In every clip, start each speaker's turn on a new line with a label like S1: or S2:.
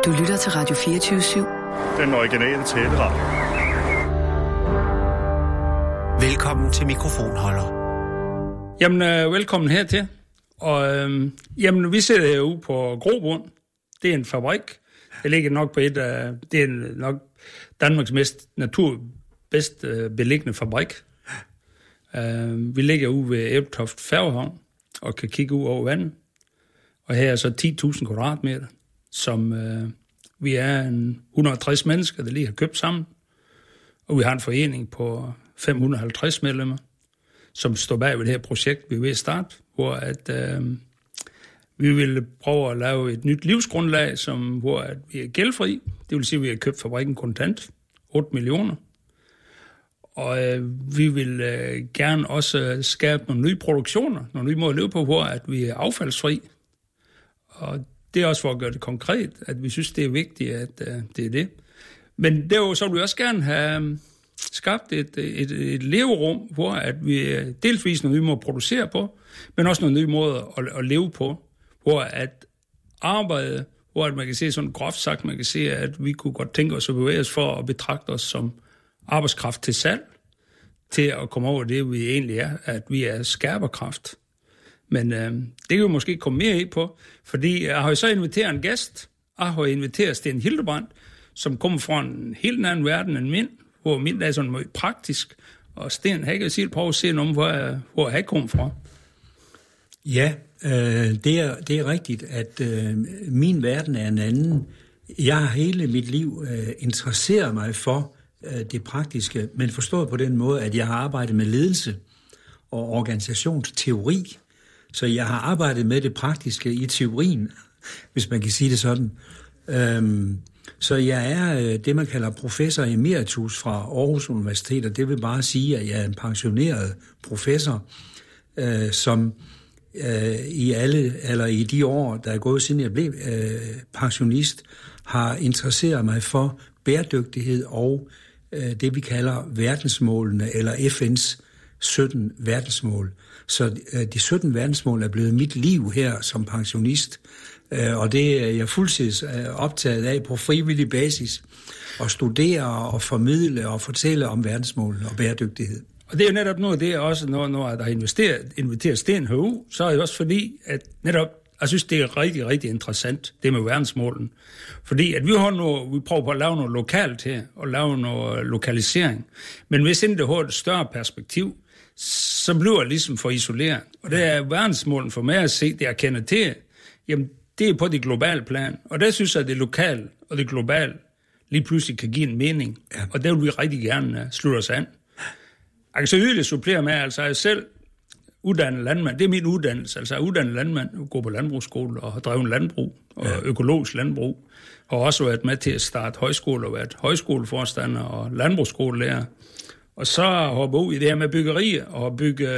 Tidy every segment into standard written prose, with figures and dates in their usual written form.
S1: Du lytter til Radio 24/7.
S2: Den originale taleradio.
S3: Velkommen til Mikrofonholder.
S4: Jamen, velkommen hertil. Og vi sidder herude på Grobund. Det er en fabrik. Det ligger nok på det er nok Danmarks bedst beliggende fabrik. Vi ligger ude ved Ebeltoft Færgehavn og kan kigge ud over vandet. Og her er så 10.000 kvadratmeter, som vi er 160 mennesker, der lige har købt sammen. Og vi har en forening på 550 medlemmer, som står bag ved det her projekt, vi er ved at starte, hvor at, vi vil prøve at lave et nyt livsgrundlag, hvor at vi er gældfri. Det vil sige, at vi har købt fabrikken kontant, 8 millioner. Og vi vil gerne også skabe nogle nye produktioner, nogle nye måder at leve på, hvor at vi er affaldsfri. Og det er også for at gøre det konkret, at vi synes, det er vigtigt, at det er det. Men derudover så vil vi også gerne have skabt et leverum, hvor at vi delvis nogle nye måder at producere på, men også nogle nye måder at leve på, hvor at arbejde, hvor at man kan se sådan groft sagt, man kan se, at vi kunne godt tænke os at bevæge os for at betragte os som arbejdskraft til salg, til at komme over det, vi egentlig er, at vi er skærperkraft. Men det kan vi måske komme mere ind på, fordi jeg har jo så inviteret en gæst. Jeg har inviteret Sten Hildebrandt, som kommer fra en helt anden verden end min, hvor min er sådan meget praktisk. Og Sten, han kan sige, prøve at se noget, hvor han kommer fra.
S5: Ja, det er rigtigt, at min verden er en anden. Jeg har hele mit liv interesseret mig for det praktiske, men forstået på den måde, at jeg har arbejdet med ledelse og organisationsteori. Så jeg har arbejdet med det praktiske i teorien, hvis man kan sige det sådan. Så jeg er det, man kalder professor emeritus fra Aarhus Universitet, og det vil bare sige, at jeg er en pensioneret professor, som i de år, der er gået siden jeg blev pensionist, har interesseret mig for bæredygtighed og det, vi kalder verdensmålene, eller FN's 17 verdensmål. Så de 17 verdensmål er blevet mit liv her som pensionist, og det er jeg fuldtids optaget af på frivillig basis, at studere og formidle og fortælle om verdensmålene og bæredygtighed.
S4: Og det er jo netop noget af det, også når der har inviteret Sten herude, så er det også fordi, at netop, jeg synes, det er rigtig, rigtig interessant, det med verdensmålen. Fordi at vi prøver på at lave noget lokalt her, og lave noget lokalisering. Men hvis inden det har et større perspektiv, så bliver det ligesom for isoleret. Og det er verdensmålen for mig at se, det jeg kender til, jamen det er på det globale plan. Og der synes jeg, at det lokale og det globale lige pludselig kan give en mening. Ja. Og der vil vi rigtig gerne slutte os an. Jeg kan så yderligere supplere med, altså jeg selv uddannet landmand, det er min uddannelse, altså jeg er uddannet landmand, jeg går på landbrugsskole og har drevet landbrug og økologisk landbrug, og også været med til at starte højskole og været højskoleforstander og landbrugsskolelærer. Og så hopper ud i det her med byggerier og bygge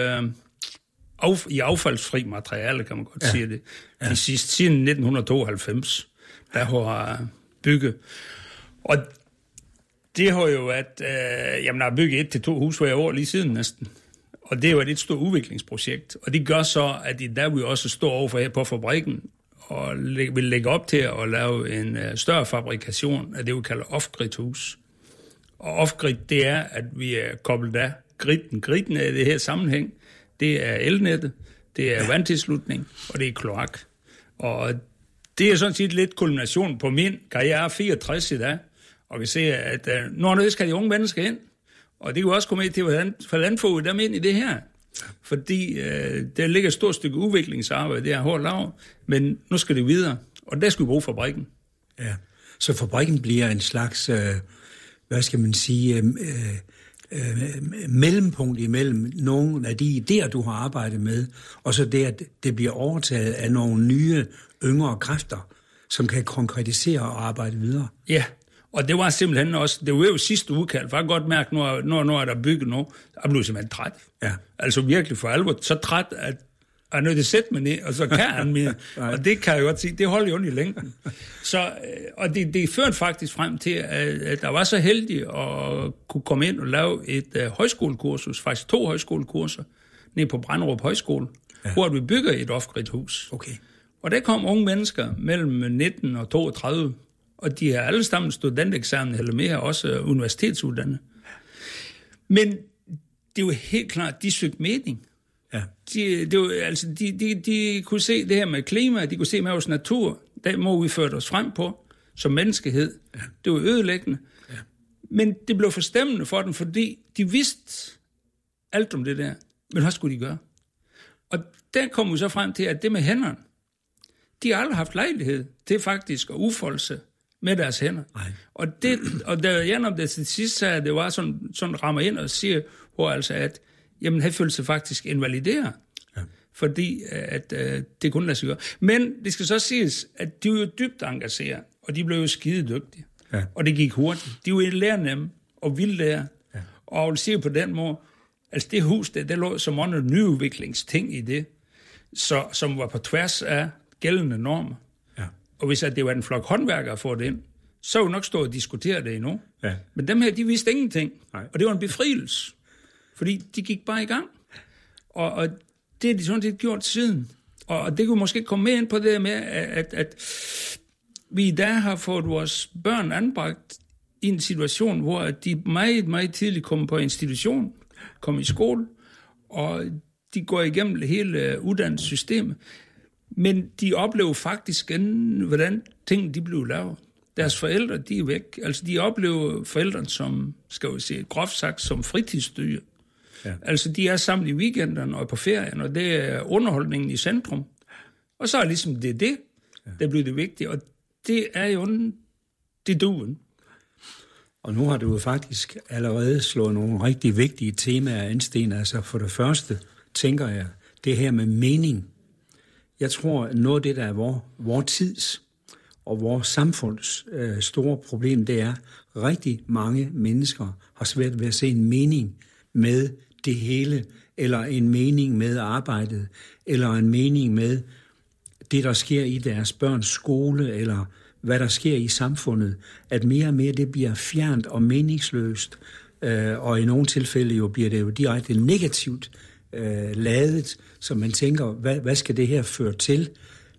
S4: i affaldsfri materiale, kan man godt sige det. Ja. Siden 1992, der har jeg bygget. Og det har jo været, jeg har bygget 1-2 hus hver år lige siden næsten. Og det er jo et stort udviklingsprojekt. Og det gør så, at i dag vi også står overfor her på fabrikken, og vil lægge op til at lave en større fabrikation af det, vi kalder off-grid-hus. Og off-grid, det er, at vi er koblet af griden. Griden er i det her sammenhæng. Det er elnettet, det er vandtilslutning, og det er kloak. Og det er sådan set lidt kulmination på min karriere. Jeg er 64 i dag, og kan se, at når skal de unge mennesker ind, og det kan også komme ind til, hvordan får vi dem ind i det her? Fordi der ligger et stort stykke udviklingsarbejde, det er hårdt lav, men nu skal det videre, og der skal vi bruge fabrikken.
S5: Ja, så fabrikken bliver en slags, hvad skal man sige, mellempunkt imellem nogle af de idéer, du har arbejdet med, og så det, at det bliver overtaget af nogle nye, yngre kræfter, som kan konkretisere og arbejde videre.
S4: Ja, og det var simpelthen også, det var jo sidste udkald, for jeg kan godt mærke, når er der bygget noget, jeg blev simpelthen træt. Ja. Altså virkelig for alvor, så træt, at jeg er nødt til at sætte mig ned, og så kan han mere. Og det kan jeg godt sige, det holder jo ondt i længden. Så, og det førte faktisk frem til, at jeg var så heldig at kunne komme ind og lave et højskolekursus, faktisk 2 højskolekurser, nede på Branderup Højskole, hvor vi bygger et off-grid hus.
S5: Okay.
S4: Og der kom unge mennesker mellem 19 og 32, og de er alle sammen studenteksamen eller mere, også universitetsuddannede. Men det er jo helt klart, de søgte mening.
S5: Ja.
S4: De kunne se det her med klima, de kunne se med vores natur, der må vi føre os frem på, som menneskehed. Ja. Det var ødelæggende. Ja. Men det blev forstemmende for dem, fordi de vidste alt om det der. Men hvad skulle de gøre? Og der kom vi så frem til, at det med hænderne, de har aldrig haft lejlighed til faktisk at udfolde sig med deres hænder. Nej. Og da jeg om det til sidst sagde, at det var sådan rammer ind og siger, hvor altså at, jamen han følte sig faktisk invalideret, fordi at det kunne lade sig gøre. Men det skal så siges, at de var jo dybt engageret, og de blev jo skide dygtige. Ja. Og det gik hurtigt. De var lærernemme og ville lære. Ja. Og jeg vil sige på den måde, altså det hus, der lå så mange nyudviklingsting i det, som var på tværs af gældende normer. Ja. Og hvis det var en flok håndværkere for det ind, så ville nok stå og diskutere det endnu. Ja. Men dem her, de vidste ingenting. Nej. Og det var en befrielse. Fordi de gik bare i gang. Og det har de sådan set gjort siden. Og det kunne måske komme mere ind på det med, at vi i dag har fået vores børn anbragt i en situation, hvor de meget, meget tidligt kommer på institution, kommer i skole, og de går igennem hele uddannelsessystemet. Men de oplever faktisk, hvordan tingene de blev lavet. Deres forældre, de er væk. Altså, de oplever forældrene som, skal vi sige, groft sagt, som fritidsdyr. Ja. Altså, de er sammen i weekenderne og på ferien, og det er underholdningen i centrum. Og så er ligesom det, der bliver det vigtige. Og det er jo det duen.
S5: Og nu har du jo faktisk allerede slået nogle rigtig vigtige temaer an, Sten. Altså, for det første, tænker jeg, det her med mening. Jeg tror, noget af det, der er vores tids og vores samfunds store problem, det er, at rigtig mange mennesker har svært ved at se en mening med det hele, eller en mening med arbejdet, eller en mening med det, der sker i deres børns skole, eller hvad der sker i samfundet, at mere og mere det bliver fjernt og meningsløst, og i nogle tilfælde jo bliver det jo direkte negativt ladet, så man tænker, hvad skal det her føre til?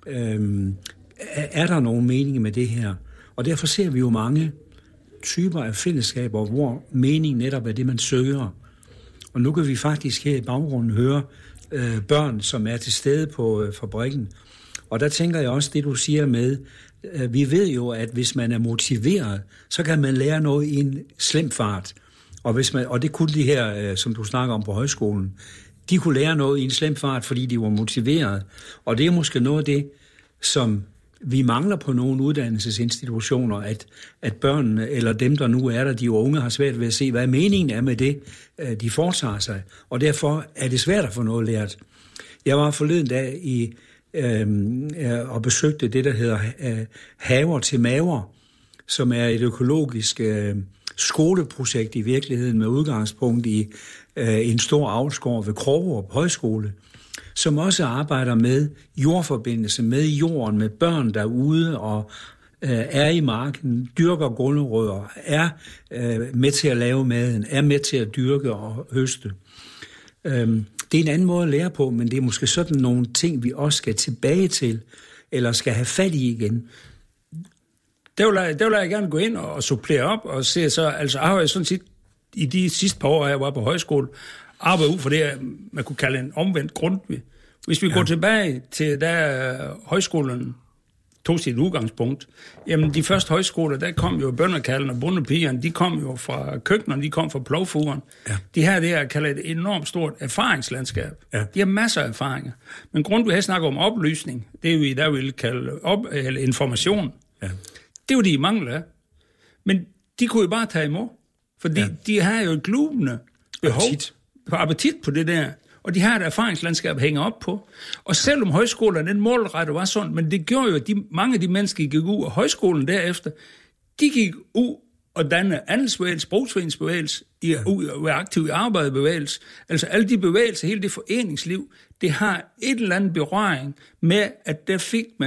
S5: Er der nogen mening med det her? Og derfor ser vi jo mange typer af fællesskaber, hvor mening netop er det, man søger. Og nu kan vi faktisk her i baggrunden høre børn, som er til stede på fabrikken. Og der tænker jeg også det, du siger med, vi ved jo, at hvis man er motiveret, så kan man lære noget i en slem fart. Og det kunne de her, som du snakker om på højskolen, de kunne lære noget i en slem fart, fordi de var motiveret. Og det er måske noget af det, som vi mangler på nogle uddannelsesinstitutioner, at børnene, eller dem, der nu er der, de unge, har svært ved at se, hvad meningen er med det, de foretager sig. Og derfor er det svært at få noget lært. Jeg var forleden dag og besøgte det, der hedder Haver til Maver, som er et økologisk skoleprojekt i virkeligheden med udgangspunkt i en stor avlsgård ved Krogerup Højskole, som også arbejder med jordforbindelse, med jorden, med børn derude og er i marken, dyrker gulerødder, er med til at lave maden, er med til at dyrke og høste. Det er en anden måde at lære på, men det er måske sådan nogle ting, vi også skal tilbage til, eller skal have fat i igen.
S4: Der vil jeg gerne gå ind og supplere op og se så, altså jeg har jo sådan set i de sidste par år, jeg var på højskole, arbejde ud for det, man kunne kalde en omvendt Grundtvig. Hvis vi går tilbage til da højskolen tog sit udgangspunkt, jamen de første højskoler, der kom jo bønderkaldene og bondepigerne, de kom jo fra køkkenerne, de kom fra plovfugeren. Ja. De her, det er kaldet et enormt stort erfaringslandskab. Ja. De har masser af erfaringer. Men Grundtvig har snakket om oplysning, det er vi der vil kalde eller information. Ja. Det er jo de mangler af. Men de kunne jo bare tage imod, fordi de har jo et glubende behov på appetit på det der. Og de har et erfaringslandskab at hænge op på. Og selvom højskolen, den målrette var sådan, men det gjorde jo, at mange af de mennesker, der gik ud af højskolen derefter, de gik ud og dannede andelsbevægelse, brugsforeningsbevægelse, var aktiv i arbejderbevægelse. Altså alle de bevægelser, hele det foreningsliv, det har et eller andet berøring med, at der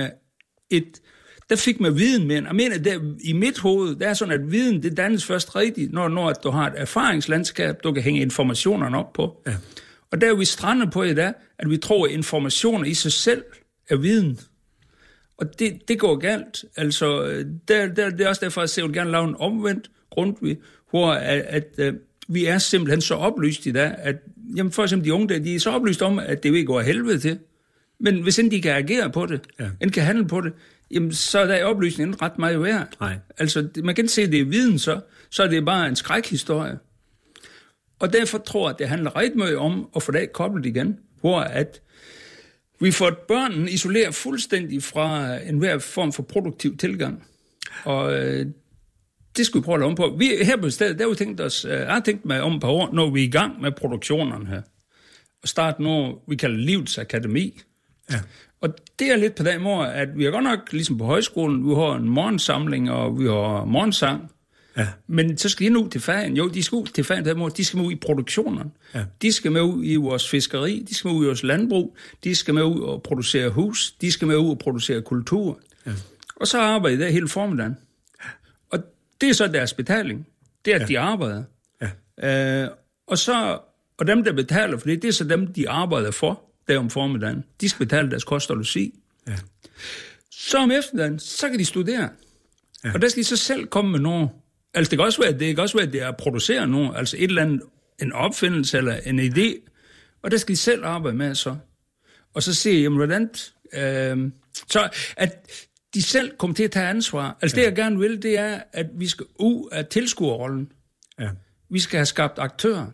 S4: fik man viden med. Jeg mener, der, i mit hoved, der er sådan, at viden, det dannes først rigtigt, når du har et erfaringslandskab, du kan hænge informationerne op på. Ja. Og der er vi strandet på i dag, at vi tror, at informationer i sig selv er viden. Og det går galt. Altså, det er også derfor, at jeg vil gerne lave en omvendt Grundtvig, hvor at vi er simpelthen så oplyst i dag, at jamen for eksempel de unge, de er så oplyst om, at det vil gå af helvede til. Men hvis de kan agere på det, kan handle på det, jamen så er der oplysningen ret meget værd.
S5: Nej.
S4: Altså, man kan se, at det er viden, så er det bare en skrækhistorie. Og derfor tror jeg, at det handler rigtig meget om at få det koblet igen, hvor at vi får børnene isoleret fuldstændig fra enhver form for produktiv tilgang. Og det skal vi prøve at lave om på. Vi her på stedet, der har tænkt mig om et par år, når vi er i gang med produktionerne her, og starte noget, vi kalder Livets Akademi.
S5: Ja.
S4: Og det er lidt på den måde, at vi har godt nok, ligesom på højskolen, vi har en morgensamling, og vi har morgensang. Ja. Men så skal de nu til ferien. Jo, de skal ud til ferien på den måde. De skal med ud i produktionerne. Ja. De skal med ud i vores fiskeri. De skal med ud i vores landbrug. De skal med ud og producere hus. De skal med ud og producere kultur. Ja. Og så arbejder de der hele formiddagen. Og det er så deres betaling. Det er, at de arbejder. Ja. Og dem, der betaler for det er så dem, de arbejder for der om formiddagen. De skal betale deres kost og logi. Ja. Så om eftermiddagen, så kan de studere. Ja. Og der skal de så selv komme med noget. Altså det kan også være, at det er at producere noget, altså et eller andet, en opfindelse eller en idé, og der skal de selv arbejde med så. Og så siger jeg, jamen hvordan, så at de selv kommer til at tage ansvar. Altså det jeg gerne vil, det er, at vi skal ud af tilskuerrollen. Ja. Vi skal have skabt aktører.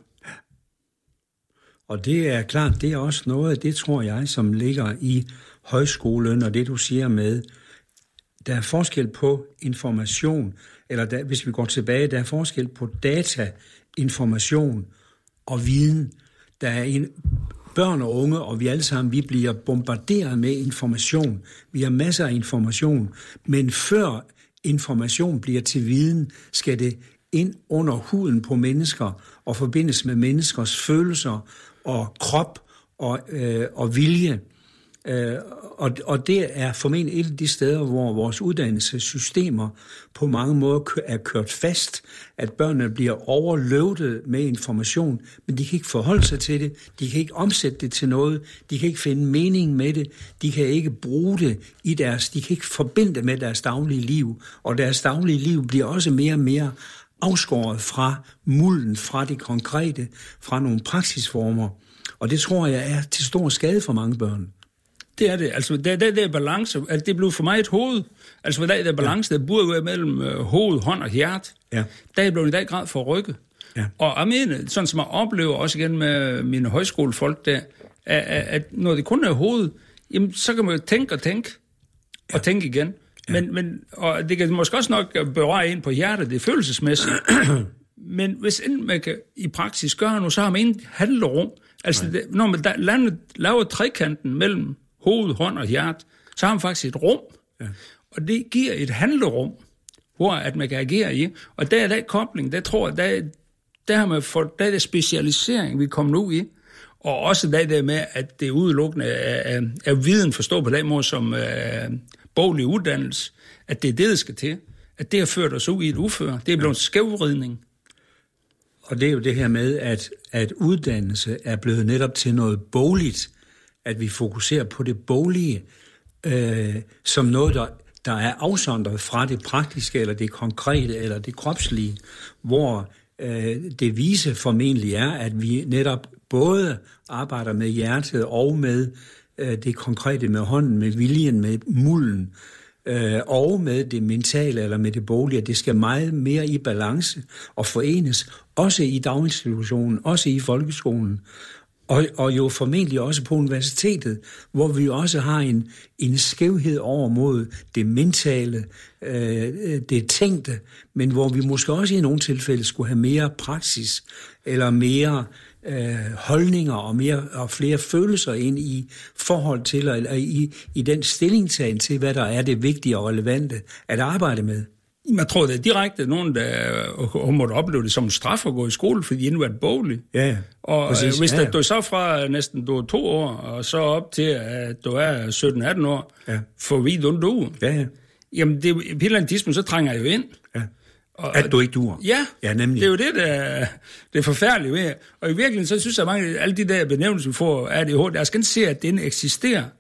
S5: Og det er klart, det er også noget af det, tror jeg, som ligger i højskolen, og det du siger med, der er forskel på information, eller hvis vi går tilbage, der er forskel på data, information og viden. Der er børn og unge, og vi alle sammen, vi bliver bombarderet med information. Vi har masser af information, men før information bliver til viden, skal det ind under huden på mennesker og forbindes med menneskers følelser og krop og vilje. Og det er formentlig et af de steder, hvor vores uddannelsessystemer på mange måder er kørt fast, at børnene bliver overløvdet med information, men de kan ikke forholde sig til det, de kan ikke omsætte det til noget, de kan ikke finde mening med det, de kan ikke bruge det de kan ikke forbinde det med deres daglige liv, og deres daglige liv bliver også mere og mere afskåret fra mulden, fra det konkrete, fra nogle praksisformer, og det tror jeg er til stor skade for mange børn.
S4: Det er det. Altså, der er balance. Altså, det blev for mig et hoved. Altså, der er balance, der burde være mellem hoved, hånd og hjerte. Ja. Der er blevet i dag grad for at rykke. Ja. Og jeg mener, sådan som jeg oplever også igen med mine højskolefolk der, at når det kun er hoved, jamen, så kan man jo tænke og tænke igen. Ja. Men og det kan måske også nok berøre ind på hjertet, det er følelsesmæssigt. Men hvis man kan i praksis gøre noget, så har man ingen handlerum. Altså, når man laver trekanten mellem hoved, hånd og hjerte, så har man faktisk et rum. Ja. Og det giver et handlerum, hvor at man kan agere i. Og der er der kobling, der tror jeg, der har man fået, der er der specialisering, vi kommer ud i. Og også der med, at det udelukkende er viden forstået på den måde som boglig uddannelse, at det er det, der skal til. At det har ført os ud i et uføre. Det er blevet en skævvridning.
S5: Og det er jo det her med, at uddannelse er blevet netop til noget bogligt, at vi fokuserer på det boglige, som noget, der er afsondret fra det praktiske, eller det konkrete, eller det kropslige, hvor det vise formentlig er, at vi netop både arbejder med hjertet og med det konkrete, med hånden, med viljen, med mulden, og med det mentale eller med det boglige. Det skal meget mere i balance og forenes, også i daginstitutionen, også i folkeskolen, og jo formentlig også på universitetet, hvor vi også har en skævhed over mod det mentale, det tænkte, men hvor vi måske også i nogle tilfælde skulle have mere praksis, eller mere holdninger og flere følelser ind i forhold til, eller i den stillingtagen til, hvad der er det vigtige og relevante at arbejde med.
S4: Jeg tror, det er direkte nogen, der måtte opleve det som en straf at gå i skole, fordi de endnu er boglig.
S5: Ja,
S4: og præcis. Hvis du er så fra næsten du er 2 år, og så op til, at du er 17-18 år, for vi du.
S5: Ja.
S4: Jamen, det, på et eller andet tidspunkt, så trænger jeg jo ind.
S5: Ja. At du ikke duer.
S4: Ja, nemlig. Det er jo det er forfærdeligt ved. Og i virkeligheden, så synes jeg, at mange alle de der benævnelser, vi får ADHD, jeg skal ikke se, at den eksisterer.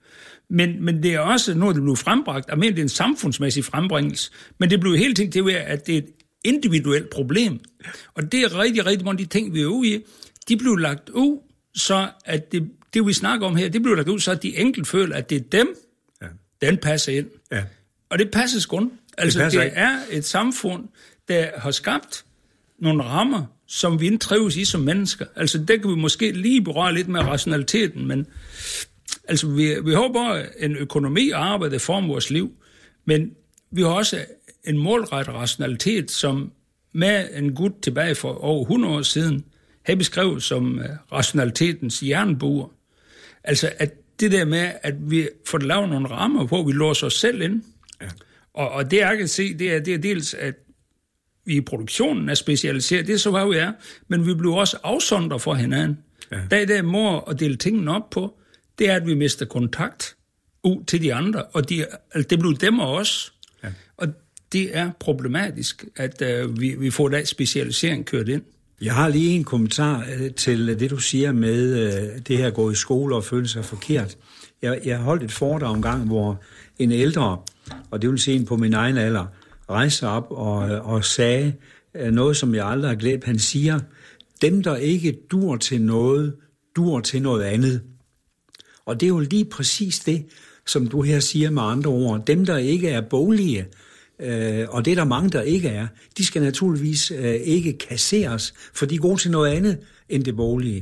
S4: Men det er også noget, der blev frembragt. Jeg mener, det er en samfundsmæssig frembringelse. Men det blev hele tiden til, at det er et individuelt problem. Og det er rigtig, rigtig mange af de ting, vi er ude i. De blev lagt ud, så at det vi snakker om her, det blev lagt ud, så at de enkelt føler, at det er dem, den passer ind. Ja. Og det passer sgu. Altså, det er et samfund, der har skabt nogle rammer, som vi ikke trives i som mennesker. Altså, det kan vi måske lige berøre lidt med rationaliteten, men altså, vi har bare en økonomi og arbejde, der former vores liv, men vi har også en målrettet rationalitet, som med en gut tilbage for over 100 år siden, har beskrevet som rationalitetens jernbuer. Altså, at det der med, at vi får lavet nogle rammer, hvor vi låser os selv ind. Ja. Og det, jeg kan se, det er dels, at vi i produktionen er specialiseret, det er så, hvad vi er, men vi bliver også afsondret fra hinanden. Ja. Der må at dele tingene op på, det er, at vi mister kontakt ud til de andre, og det bliver dem og os. Ja. Og det er problematisk, at vi får den specialisering kørt ind.
S5: Jeg har lige en kommentar til det, du siger med det her at gå i skole og føle sig forkert. Jeg holdt et foredrag en gang, hvor en ældre, og det vil sige en på min egen alder, rejste op og sagde noget, som jeg aldrig har glemt. Han siger, dem, der ikke dur til noget, dur til noget andet. Og det er jo lige præcis det, som du her siger med andre ord. Dem, der ikke er boglige, og det er der mange, der ikke er, de skal naturligvis ikke kasseres, for de er gode til noget andet end det boglige.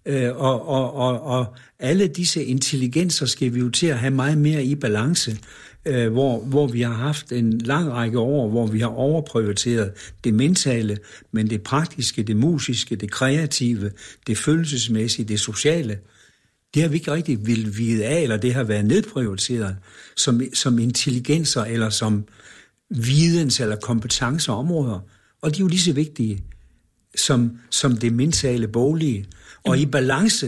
S5: Og alle disse intelligenser skal vi jo til at have meget mere i balance, hvor vi har haft en lang række år, hvor vi har overprioriteret det mentale, men det praktiske, det musiske, det kreative, det følelsesmæssige, det sociale, det har vi ikke rigtig vil vide af, eller det har været nedprioriteret som intelligenser eller som videns- eller kompetenceområder. Og de er jo lige så vigtige som det mentale, boglige. Og i balance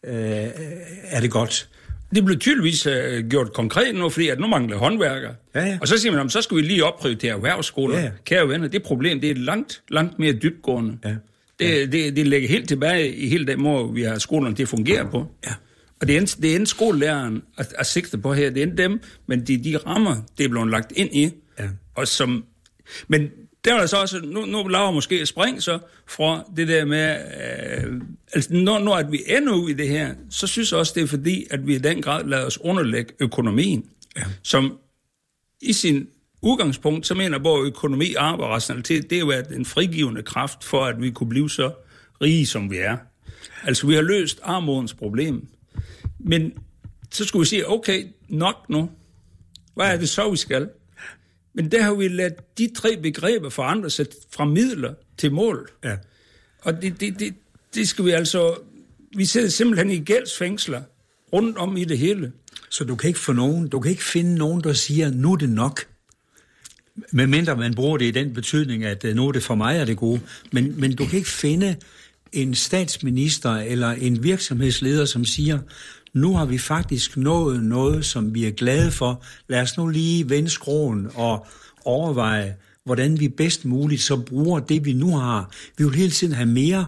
S5: er det godt.
S4: Det blev tydeligvis gjort konkret nu, fordi at nu mangler håndværkere. Ja. Og så siger man, så skal vi lige opprioritere erhvervsskoler. Ja. Kære venner, det problem, det er langt mere dybtgående. Ja. Det ligger helt tilbage i hele den måde, vi har skolerne til at fungere på. Ja. Og det er ikke skolelæreren at sigte på her, det er ikke dem, men de rammer, det er blevet lagt ind i. Ja. Og men der er så også, nu laver måske et spring så fra det der med, altså når at vi ender ud i det her, så synes jeg også, det er fordi, at vi i den grad lader os underlægge økonomien, som i sin udgangspunkt, så mener både økonomi, arbejde og rationalitet, det er jo en frigivende kraft for, at vi kunne blive så rige, som vi er. Altså, vi har løst armodens problem. Men så skulle vi sige, okay, nok nu. Hvad er det så, vi skal? Men der har vi ladt de 3 begreber forandre sig fra midler til mål. Ja. Og det skal vi altså... Vi sidder simpelthen i gældsfængsler rundt om i det hele.
S5: Så du kan ikke finde nogen, der siger, nu er det nok. Medmindre man bruger det i den betydning, at nu er det for mig er det gode. Men du kan ikke finde en statsminister eller en virksomhedsleder, som siger, nu har vi faktisk nået noget, som vi er glade for. Lad os nu lige vende skråen og overveje, hvordan vi bedst muligt så bruger det, vi nu har. Vi vil hele tiden have mere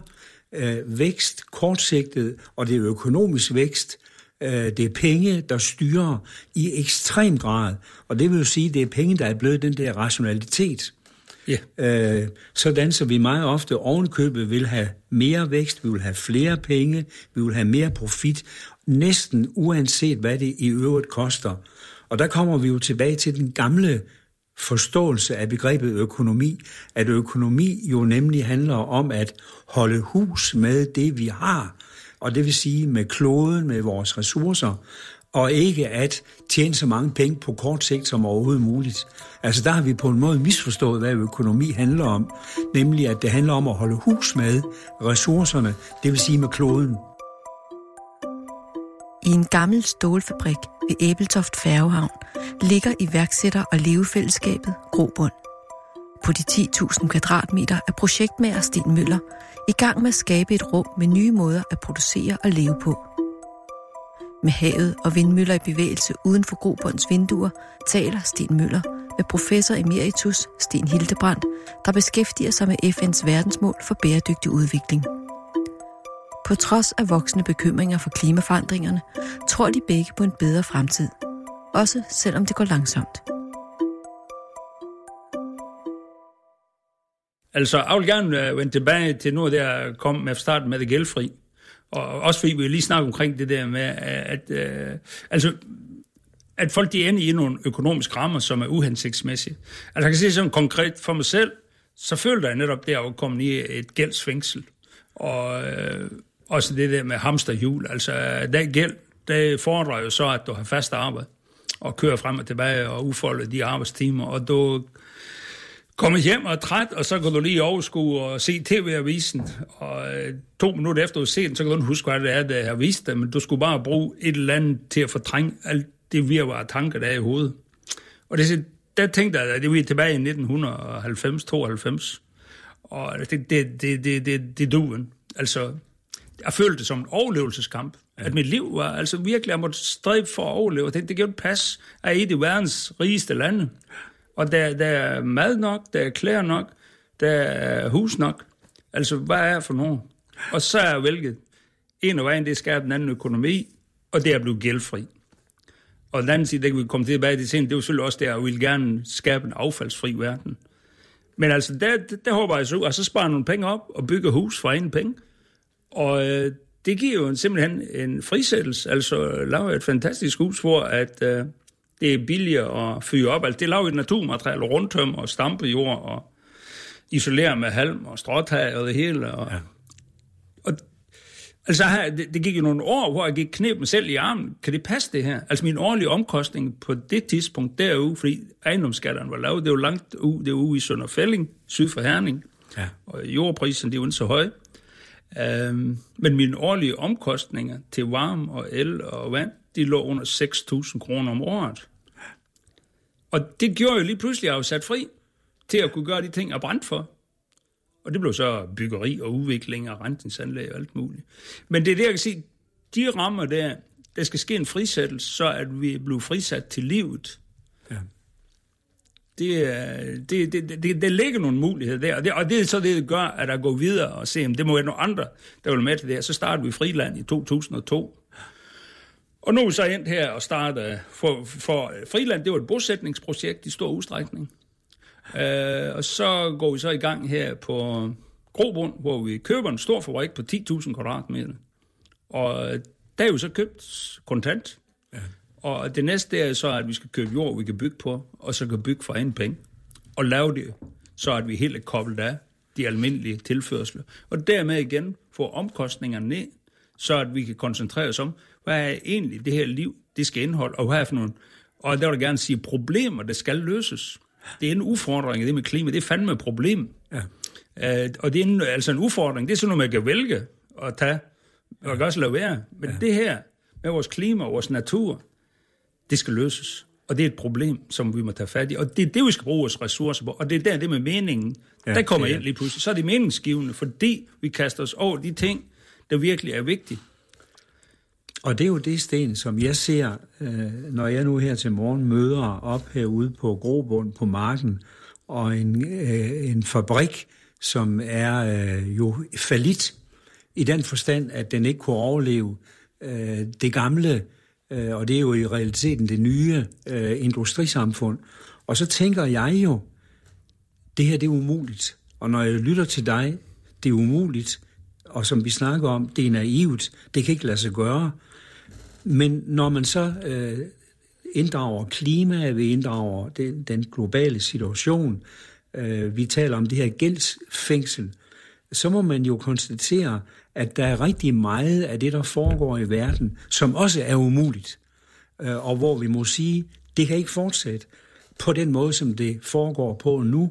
S5: vækst, kortsigtet, og det er økonomisk vækst. Det er penge, der styrer i ekstrem grad. Og det vil jo sige, at det er penge, der er blevet den der rationalitet. Yeah. Sådan så vi meget ofte ovenkøbet vil have mere vækst, vi vil have flere penge, vi vil have mere profit, næsten uanset hvad det i øvrigt koster. Og der kommer vi jo tilbage til den gamle forståelse af begrebet økonomi, at økonomi jo nemlig handler om at holde hus med det, vi har, og det vil sige med kloden, med vores ressourcer, og ikke at tjene så mange penge på kort sigt som overhovedet muligt. Altså der har vi på en måde misforstået, hvad økonomi handler om, nemlig at det handler om at holde hus med ressourcerne, det vil sige med kloden.
S1: I en gammel stålfabrik ved Ebeltoft Færgehavn ligger iværksætter- og levefællesskabet Grobund. På de 10.000 kvadratmeter er projektmager Sten Møller i gang med at skabe et rum med nye måder at producere og leve på. Med havet og vindmøller i bevægelse uden for Grobunds vinduer taler Sten Møller med professor emeritus Sten Hildebrandt, der beskæftiger sig med FN's verdensmål for bæredygtig udvikling. På trods af voksende bekymringer for klimaforandringerne, tror de begge på en bedre fremtid. også selvom det går langsomt.
S4: Altså, jeg vil gerne vende tilbage til noget, der kom med at starte med det gældfri. Og også fordi vi lige snakke omkring det der med, at folk de ender i nogle økonomiske rammer, som er uhensigtsmæssige. Altså, jeg kan sige sådan konkret for mig selv, så følte jeg netop der at komme i et gældsfængsel. Og også det der med hamsterhjul. Altså, den gæld, det fordrer jo så, at du har fast arbejde og kører frem og tilbage og udfolder de arbejdstimer, og du kommer hjem og er træt, og så kan du lige overskue og se TV-avisen, og 2 minutter efter du ser den, så kan du huske, hvad det er, der har vist dig, men du skulle bare bruge et eller andet til at fortrænge alt det virvar af tanker, der er i hovedet. Og der tænkte jeg, at det var tilbage i 1990-92, og det duen. Altså, jeg følte det som en overlevelseskamp. Ja. At mit liv var altså virkelig, jeg måtte stræbe for at overleve. Det kan jo ikke passe, at jeg er et af verdens rigeste lande. Og der er mad nok, der er klæder nok, der er hus nok. Altså, hvad er for noget? Og så er jeg vælget. En af vejen, det er at skabe den anden økonomi, og det er at blive gældfri. Og den anden side, det kan vi komme tilbage til senere, det er jo selvfølgelig også der, at jeg vil gerne skabe en affaldsfri verden. Men altså, der håber jeg så, at så sparer nogle penge op og bygger hus for egen penge. Og det giver jo simpelthen en frisættelse, altså lave et fantastisk hus, hvor at det er billigere at fyre op. Altså, det laver et naturmateriale, rundtøm og stampejord og isolere med halm og stråtag og det hele. Og altså, det gik jo nogle år, hvor jeg gik knep mig selv i armen. Kan det passe det her? Altså, min årlige omkostning på det tidspunkt derude, fordi ejendomsskatterne var lavet, det var langt ude, det var ude i Sønderfælling, syd for Herning, og jordprisen, det var ikke så høje. Men mine årlige omkostninger til varme og el og vand, de lå under 6.000 kroner om året. Og det gjorde jo lige pludselig, at jeg var sat fri til at kunne gøre de ting, jeg brændte for. Og det blev så byggeri og udvikling og rensningsanlæg og alt muligt. Men det er det, jeg kan sige, de rammer der skal ske en frisættelse, så at vi bliver frisat til livet. Ja. Det ligger nogle muligheder der, og det er så det, der gør, at der går videre og se, om det må være nogle andre, der vil med til det. Så startede vi Friland i 2002. Og nu er vi så endt her og starte for Friland, det var et bosætningsprojekt i stor udstrækning. Og så går vi så i gang her på Grobund, hvor vi køber en stor fabrik på 10.000 kvadratmeter. Og der er jo så købt kontant. Ja. Og det næste er så, at vi skal købe jord, vi kan bygge på, og så kan bygge for egen penge. Og lave det, så at vi helt er koblet af de almindelige tilførsler. Og dermed igen få omkostningerne ned, så at vi kan koncentrere os om, hvad er egentlig det her liv, det skal indeholde, og hvad er for nogle, og der vil jeg gerne sige, problemer, der skal løses. Det er en udfordring, det med klima, det er fandme et problem. Ja. Og det er altså en udfordring, det er sådan noget, man kan vælge at tage, og kan også lade være. Men det her med vores klima og vores natur, det skal løses. Og det er et problem, som vi må tage fat i. Og det er det, vi skal bruge vores ressourcer på. Og det er det med meningen. Ja, der kommer ind lige pludselig. Så er det meningsgivende, fordi vi kaster os over de ting, der virkelig er vigtige.
S5: Og det er jo det, Sten, som jeg ser, når jeg nu her til morgen møder op herude på Grobund på marken, og en fabrik, som er jo fallit i den forstand, at den ikke kunne overleve det gamle, og det er jo i realiteten det nye industrisamfund. Og så tænker jeg jo, det her det er umuligt. Og når jeg lytter til dig, det er umuligt, og som vi snakker om, det er naivt, det kan ikke lade sig gøre. Men når man så inddrager klima, vi inddrager den globale situation, vi taler om det her gældsfængsel, så må man jo konstatere, at der er rigtig meget af det, der foregår i verden, som også er umuligt. Og hvor vi må sige, det kan ikke fortsætte på den måde, som det foregår på nu.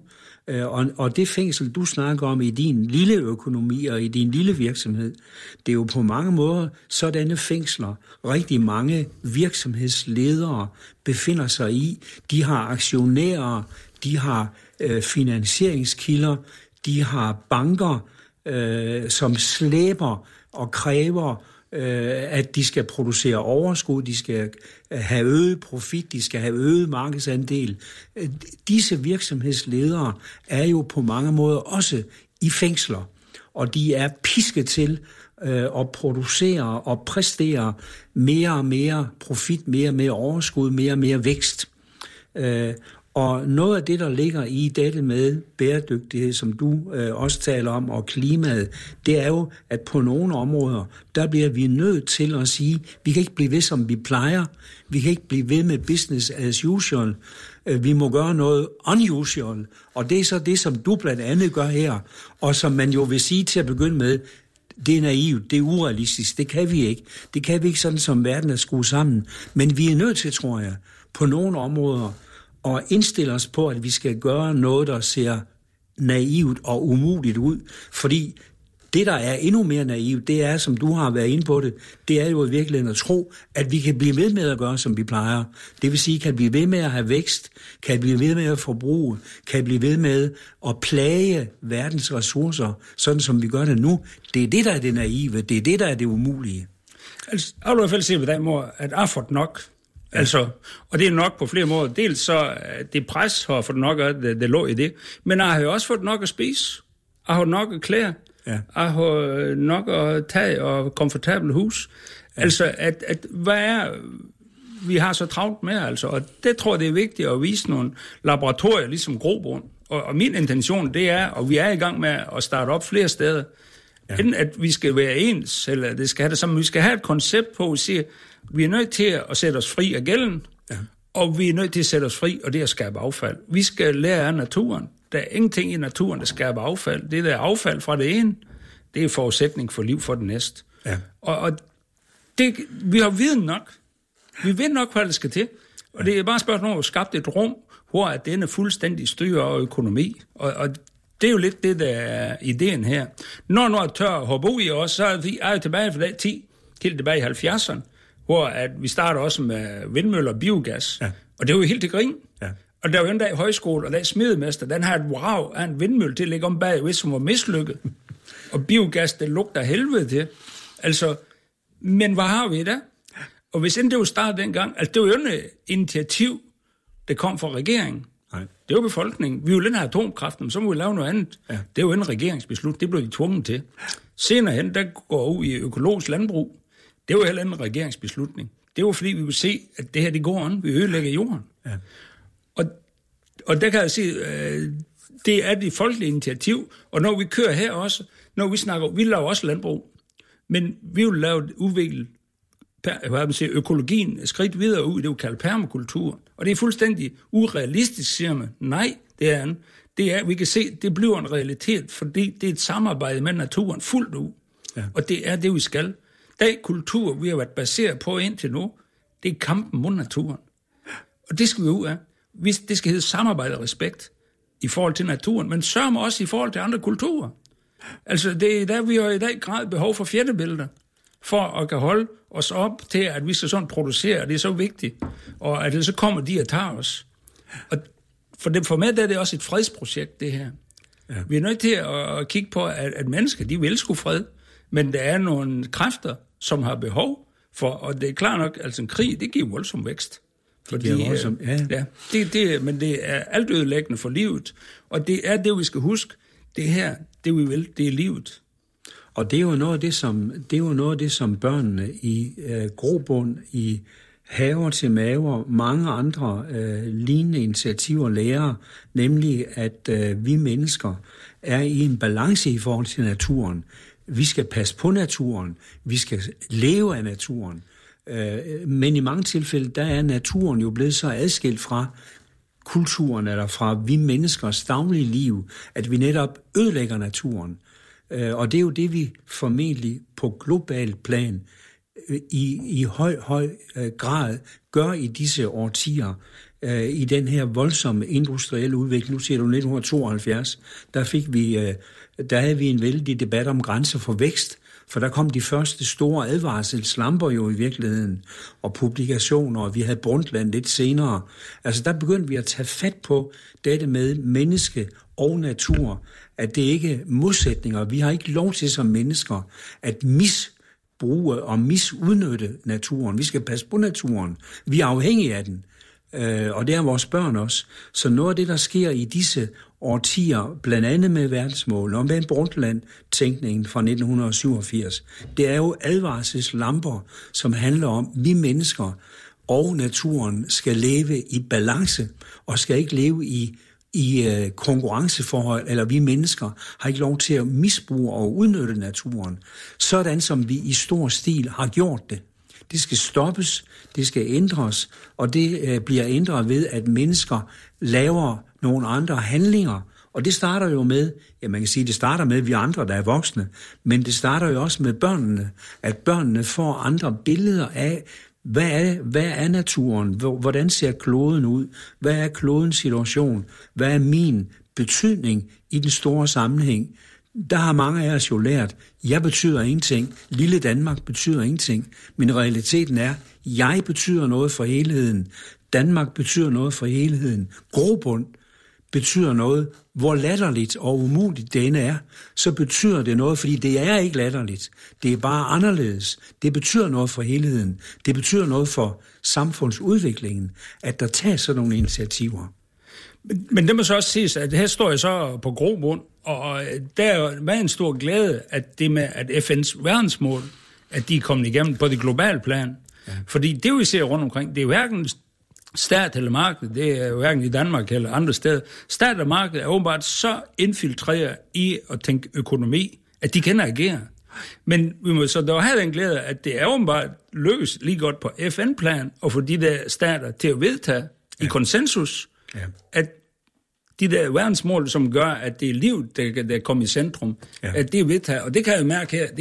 S5: Og det fængsel, du snakker om i din lille økonomi og i din lille virksomhed, det er jo på mange måder sådanne fængsler, rigtig mange virksomhedsledere befinder sig i. De har aktionærer, de har finansieringskilder, de har banker, som slæber og kræver, at de skal producere overskud, de skal have øget profit, de skal have øget markedsandel. Disse virksomhedsledere er jo på mange måder også i fængsler, og de er pisket til og producere og præstere mere og mere profit, mere og mere overskud, mere og mere vækst. Og noget af det, der ligger i dette med bæredygtighed, som du også taler om, og klimaet, det er jo, at på nogle områder, der bliver vi nødt til at sige, vi kan ikke blive ved, som vi plejer. Vi kan ikke blive ved med business as usual. Vi må gøre noget unusual. Og det er så det, som du blandt andet gør her, og som man jo vil sige til at begynde med, det er naivt, det er urealistisk, det kan vi ikke. Det kan vi ikke sådan, som verden er skruet sammen. Men vi er nødt til, tror jeg, på nogle områder, og indstille os på, at vi skal gøre noget, der ser naivt og umuligt ud. Fordi det, der er endnu mere naivt, det er, som du har været inde på det er jo i virkeligheden at tro, at vi kan blive ved med at gøre, som vi plejer. Det vil sige, kan blive ved med at have vækst, kan blive ved med at forbruge, kan blive ved med at plage verdens ressourcer, sådan som vi gør det nu. Det er det, der er det naive. Det er det, der er det umulige.
S4: Altså, jeg vil i hvert fald sige på den måde, at jeg har fået nok. Altså, og det er nok på flere måder. Dels så det pres har fået nok, at det lå i det. Men jeg har jo også fået nok at spise. Jeg har nok at klæde. Ja. Jeg har nok at tage og komfortabelt hus. Ja. Altså, at hvad er vi har så travlt med, altså. Og det tror jeg, det er vigtigt at vise nogle laboratorier, ligesom Grobund. Og min intention, det er, og vi er i gang med at starte op flere steder, enten at vi skal være ens, eller det skal have det samme. Vi skal have et koncept på, at sige, vi er nødt til at sætte os fri af gælden, og vi er nødt til at sætte os fri, og det er at skabe affald. Vi skal lære af naturen. Der er ingenting i naturen, der skaber affald. Det der affald fra det ene, det er forudsætning for liv for det næste. Ja. Og det, vi har viden nok. Vi ved nok, hvad det skal til. Og det er bare et spørgsmål om at skabe et rum, hvor at den er fuldstændig styre og økonomi. Og det er jo lidt det, der er ideen her. Når jeg tør at hoppe ud i os, så er jeg jo tilbage fra dag 10, helt tilbage i 70'erne, hvor at vi starter også med vindmøller og biogas. Ja. Og det var jo helt til grin. Ja. Og der var en dag i højskole, og der smedemester, den har et vrag af en vindmølle til at ligge om bagved, som var mislykket. Og biogas, det lugter helvede til. Altså, men hvad har vi der? Og hvis end det var startet dengang, altså det var jo et initiativ, det kom fra regeringen. Nej. Det var befolkningen. Vi ville have atomkraften, så må vi lave noget andet. Ja. Det var jo en regeringsbeslut, det blev de tvunget til. Senere hen, der går ud i økologisk landbrug. Det var heller en regeringsbeslutning. Det var fordi, vi kunne se, at det her, det går an. Vi ødelægger jorden. Ja. Og der kan jeg sige, det er det folkelige initiativ. Og når vi kører her også, når vi snakker, vi laver også landbrug. Men vi vil lave udvikle økologien skridt videre ud, det er jo kaldt permakultur. Og det er fuldstændig urealistisk, siger man. Nej, det er, vi kan se, det bliver en realitet, fordi det er et samarbejde med naturen fuldt ud. Ja. Og det er det, vi skal. Den kultur, vi har været baseret på indtil nu, det er kampen mod naturen. Og det skal vi ud af. Det skal hedde samarbejde og respekt i forhold til naturen, men sørger også i forhold til andre kulturer. Altså, det er der, vi har i dag grad behov for fjendebilleder, for at kan holde os op til, at vi skal sådan producere, det er så vigtigt, og at det så kommer de og tager os. Og for mig er det også et fredsprojekt, det her. Ja. Vi er nødt til at kigge på, at mennesker, de vil sgu fred, men der er nogle kræfter, som har behov for, og det er klart nok, altså en krig, det giver voldsom vækst. Fordi, men det er alt ødelæggende for livet, og det er det, vi skal huske. Det her, det vi vil, det er livet.
S5: Og det er jo noget af det, som børnene i Grobund, i Haver til Maver, mange andre lignende initiativer lærer, nemlig at vi mennesker er i en balance i forhold til naturen. Vi skal passe på naturen, vi skal leve af naturen. Men i mange tilfælde, der er naturen jo blevet så adskilt fra kulturen, eller fra vi menneskers daglige liv, at vi netop ødelægger naturen. Og det er jo det, vi formentlig på global plan i høj grad gør i disse årtier. I den her voldsomme industrielle udvikling, nu siger du 1972, der havde vi en vældig debat om grænser for vækst, for der kom de første store advarselslamper jo i virkeligheden, og publikationer, og vi havde Brundtland lidt senere. Altså der begyndte vi at tage fat på dette med menneske og natur, at det ikke er modsætninger. Vi har ikke lov til som mennesker at misbruge og misudnytte naturen. Vi skal passe på naturen. Vi er afhængige af den. Og det er vores børn også. Så noget af det, der sker i disse årtier, blandt andet med verdensmål og med Brundtland-tænkningen fra 1987, det er jo advarselslamper, som handler om, at vi mennesker og naturen skal leve i balance og skal ikke leve i konkurrenceforhold, eller vi mennesker har ikke lov til at misbruge og udnytte naturen, sådan som vi i stor stil har gjort det. Det skal stoppes, det skal ændres, og det bliver ændret ved, at mennesker laver nogle andre handlinger. Og det starter jo med, ja, man kan sige, det starter med, at vi andre, der er voksne, men det starter jo også med børnene, at børnene får andre billeder af, hvad er naturen? Hvordan ser kloden ud? Hvad er klodens situation? Hvad er min betydning i den store sammenhæng? Der har mange af os jo lært, jeg betyder ingenting, lille Danmark betyder ingenting, men realiteten er, jeg betyder noget for helheden, Danmark betyder noget for helheden, grobund betyder noget, hvor latterligt og umuligt det end er, så betyder det noget, fordi det er ikke latterligt, det er bare anderledes, det betyder noget for helheden, det betyder noget for samfundsudviklingen, at der tages sådan nogle initiativer.
S4: Men det må så også siges, at her står jeg så på grobund, og der er en stor glæde, at det med, at FN's verdensmål, at de er kommet igennem på det globale plan. Ja. Fordi det, vi ser rundt omkring, det er jo hverken stat eller marked, det er jo hverken i Danmark eller andre steder. Stat og marked er åbenbart så infiltreret i at tænke økonomi, at de kan agere. Men vi må så dog have den glæde, at det er åbenbart lykkes lige godt på FN-plan, og få de der stater til at vedtage i konsensus, at de der verdensmål, som gør, at det er livet, der kommer i centrum, at det er vedtaget. Og det kan jeg mærke her,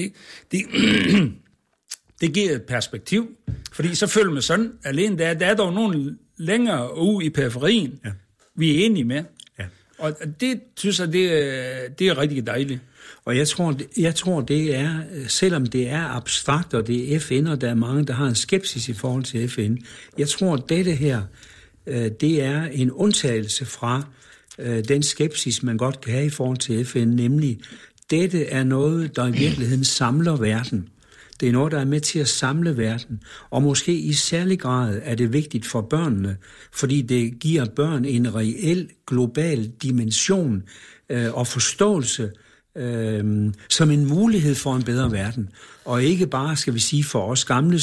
S4: det giver et perspektiv, fordi så føler man sådan, alene der er dog nogen længere ude i periferien, vi er enige med. Ja. Og det synes jeg, det er rigtig dejligt.
S5: Og jeg tror, det er, selvom det er abstrakt, og det er FN, og der er mange, der har en skepsis i forhold til FN, jeg tror, at dette her, det er en undtagelse fra den skepsis, man godt kan have i forhold til FN, nemlig, dette er noget, der i virkeligheden samler verden. Det er noget, der er med til at samle verden, og måske i særlig grad er det vigtigt for børnene, fordi det giver børn en reel global dimension og forståelse som en mulighed for en bedre verden. Og ikke bare, skal vi sige, for os gamle,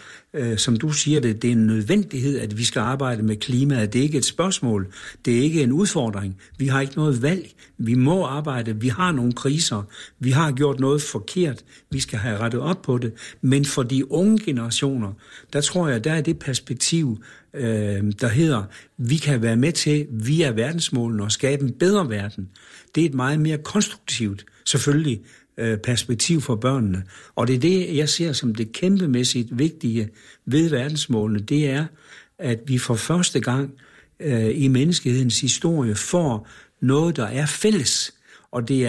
S5: som du siger det, det er en nødvendighed, at vi skal arbejde med klimaet. Det er ikke et spørgsmål. Det er ikke en udfordring. Vi har ikke noget valg. Vi må arbejde. Vi har nogle kriser. Vi har gjort noget forkert. Vi skal have rettet op på det. Men for de unge generationer, der tror jeg, der er det perspektiv, der hedder, vi kan være med til via verdensmålene og skabe en bedre verden. Det er et meget mere konstruktivt, selvfølgelig, perspektiv for børnene. Og det er det, jeg ser som det kæmpemæssigt vigtige ved verdensmålene, det er, at vi for første gang i menneskehedens historie får noget, der er fælles. Og det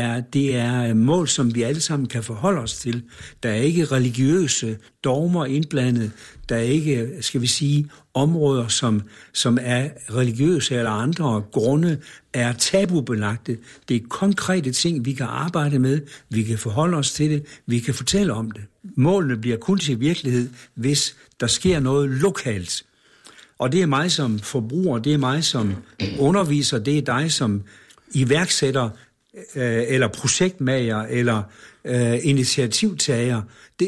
S5: er mål, som vi alle sammen kan forholde os til. Der er ikke religiøse dogmer indblandet. Der er ikke, skal vi sige, områder, som er religiøse eller andre grunde er tabubelagte. Det er konkrete ting, vi kan arbejde med. Vi kan forholde os til det. Vi kan fortælle om det. Målene bliver kun til virkelighed, hvis der sker noget lokalt. Og det er mig som forbruger, det er mig som underviser, det er dig som iværksætter, eller projektmager, eller initiativtager,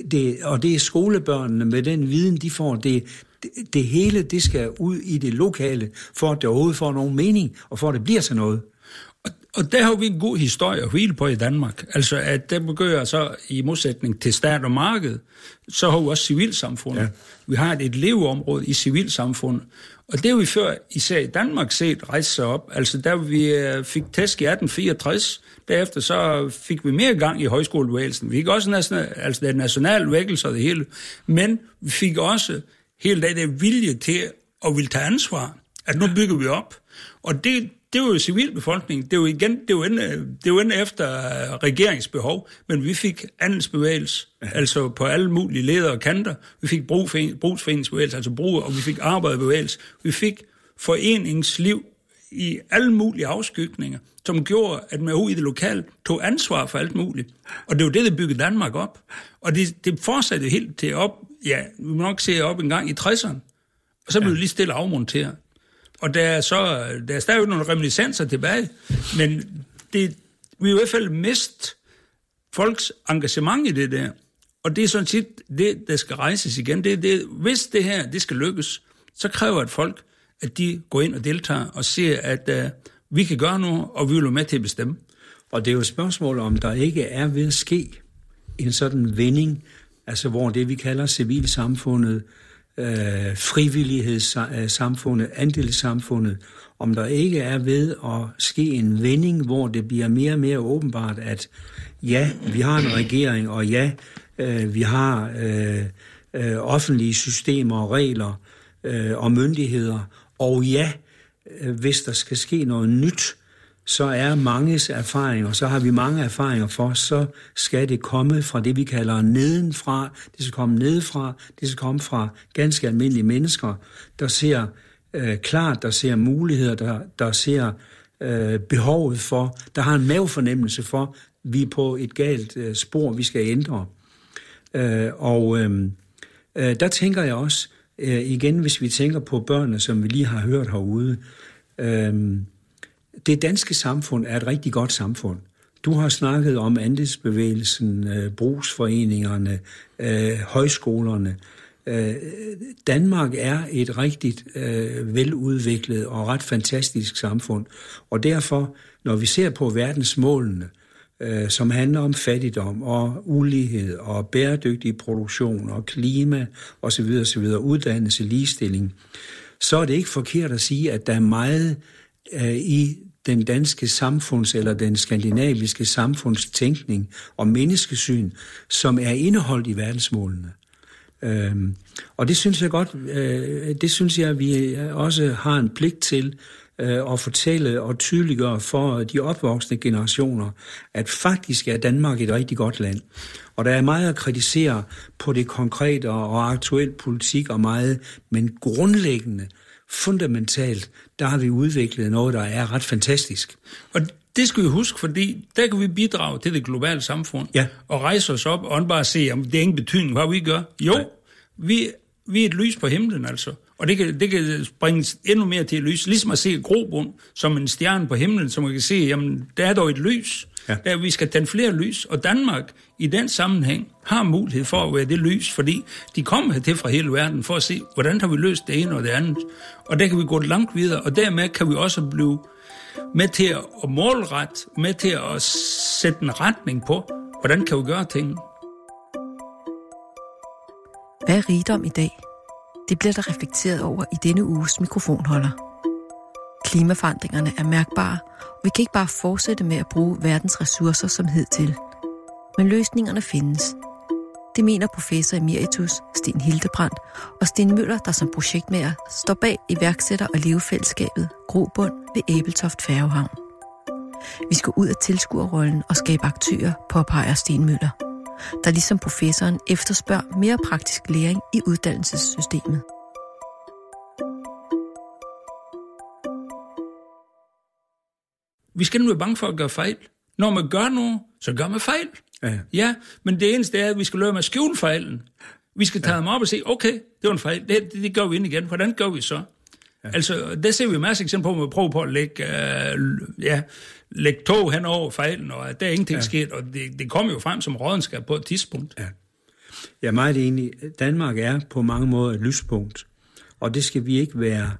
S5: og det er skolebørnene med den viden, de får, det hele, det skal ud i det lokale, for at det overhovedet får nogen mening, og for at det bliver til noget.
S4: Og der har vi en god historie at hvile på i Danmark. Altså, at der begynder så i modsætning til stat og marked, så har vi også civilsamfundet. Ja. Vi har et leveområde i civilsamfundet. Og det har vi før, især i Danmark, set rejse sig op. Altså, da vi fik tæsk i 1864, derefter så fik vi mere gang i højskolebevægelsen. Vi fik også den nationale vækkelse og det hele. Men vi fik også hele den vilje til at ville tage ansvar. At nu bygger vi op. Og det var jo civilbefolkningen. Det var jo efter regeringsbehov, men vi fik andelsbevægelse, altså på alle mulige ledere og kanter. Vi fik brugsforeningsbevægelse, altså og vi fik arbejderbevægelse. Vi fik foreningsliv i alle mulige afskygninger, som gjorde, at man ude i det lokale tog ansvar for alt muligt. Og det var det, der byggede Danmark op. Og det fortsatte helt til op, ja, vi må nok se op en gang i 60'erne. Og så blev det lige stille afmonteret. Og der er stadig nogle reminiscenser tilbage, men vi i hvert fald mist folks engagement i det der. Og det er sådan set det, der skal rejses igen. Hvis det her det skal lykkes, så kræver et folk, at de går ind og deltager og ser, at vi kan gøre noget, og vi vil være med til at bestemme.
S5: Og det er jo et spørgsmål, om der ikke er ved at ske en sådan vending, altså hvor det, vi kalder civilsamfundet, frivillighedssamfundet, andelssamfundet, om der ikke er ved at ske en vending, hvor det bliver mere og mere åbenbart, at ja, vi har en regering, og ja, vi har offentlige systemer og regler og myndigheder, og ja, hvis der skal ske noget nyt, så er manges erfaringer, så har vi mange erfaringer for, så skal det komme fra det, vi kalder nedenfra, det skal komme nedefra, det skal komme fra ganske almindelige mennesker, der ser klart, der ser muligheder, der ser behovet for, der har en mavefornemmelse for, vi er på et galt spor, vi skal ændre. Der tænker jeg også, igen, hvis vi tænker på børnene, som vi lige har hørt herude, det danske samfund er et rigtig godt samfund. Du har snakket om andelsbevægelsen, brugsforeningerne, højskolerne. Danmark er et rigtig veludviklet og ret fantastisk samfund. Og derfor, når vi ser på verdensmålene, som handler om fattigdom og ulighed og bæredygtig produktion og klima osv., uddannelse, ligestilling, så er det ikke forkert at sige, at der er meget i den danske samfunds- eller den skandinaviske samfundstænkning og menneskesyn, som er indeholdt i verdensmålene. Og det synes jeg godt, det synes jeg, vi også har en pligt til at fortælle og tydeliggøre for de opvoksende generationer, at faktisk er Danmark et rigtig godt land. Og der er meget at kritisere på det konkrete og aktuelt politik og meget, men grundlæggende, fundamentalt, der har vi udviklet noget, der er ret fantastisk.
S4: Og det skal vi huske, fordi der kan vi bidrage til det globale samfund, og rejse os op og bare se, om det er ingen betydning, hvad vi gør. Jo, vi er et lys på himlen, altså. Og det kan bringes endnu mere til et lys. Ligesom at se grobund som en stjerne på himlen, så man kan se, jamen, der er dog et lys. Ja. Der vi skal tænde flere lys. Og Danmark i den sammenhæng har mulighed for at være det lys, fordi de kommer hertil fra hele verden for at se, hvordan har vi løst det ene og det andet. Og der kan vi gå langt videre, og dermed kan vi også blive med til at målrette, med til at sætte en retning på, hvordan kan vi gøre tingene.
S1: Hvad er rigdom i dag? Det bliver der reflekteret over i denne uges mikrofonholder. Klimaforandringerne er mærkbare, og vi kan ikke bare fortsætte med at bruge verdens ressourcer som hidtil. Men løsningerne findes. Det mener professor emeritus Sten Hildebrandt og Sten Møller, der som projektmager står bag iværksætter- og levefællesskabet Grobund ved Ebeltoft Færgehavn. Vi skal ud af tilskuerrollen og skabe aktører, påpeger Sten Møller, der ligesom professoren efterspørger mere praktisk læring i uddannelsessystemet.
S4: Vi skal nu være bange for at gøre fejl. Når man gør noget, så gør man fejl. Ja, men det eneste er, at vi skal løbe med at skjule fejlen. Vi skal tage dem op og sige, okay, det var en fejl, det gør vi ind igen. Hvordan gør vi så? Ja. Altså, der ser vi masser af eksempler på, at man prøver på at lægge tog hen over fejlen, og at der er ingenting sket, og det kommer jo frem som rådenskab på et tidspunkt. Ja.
S5: Jeg er meget enig. Danmark er på mange måder et lyspunkt, og det skal vi ikke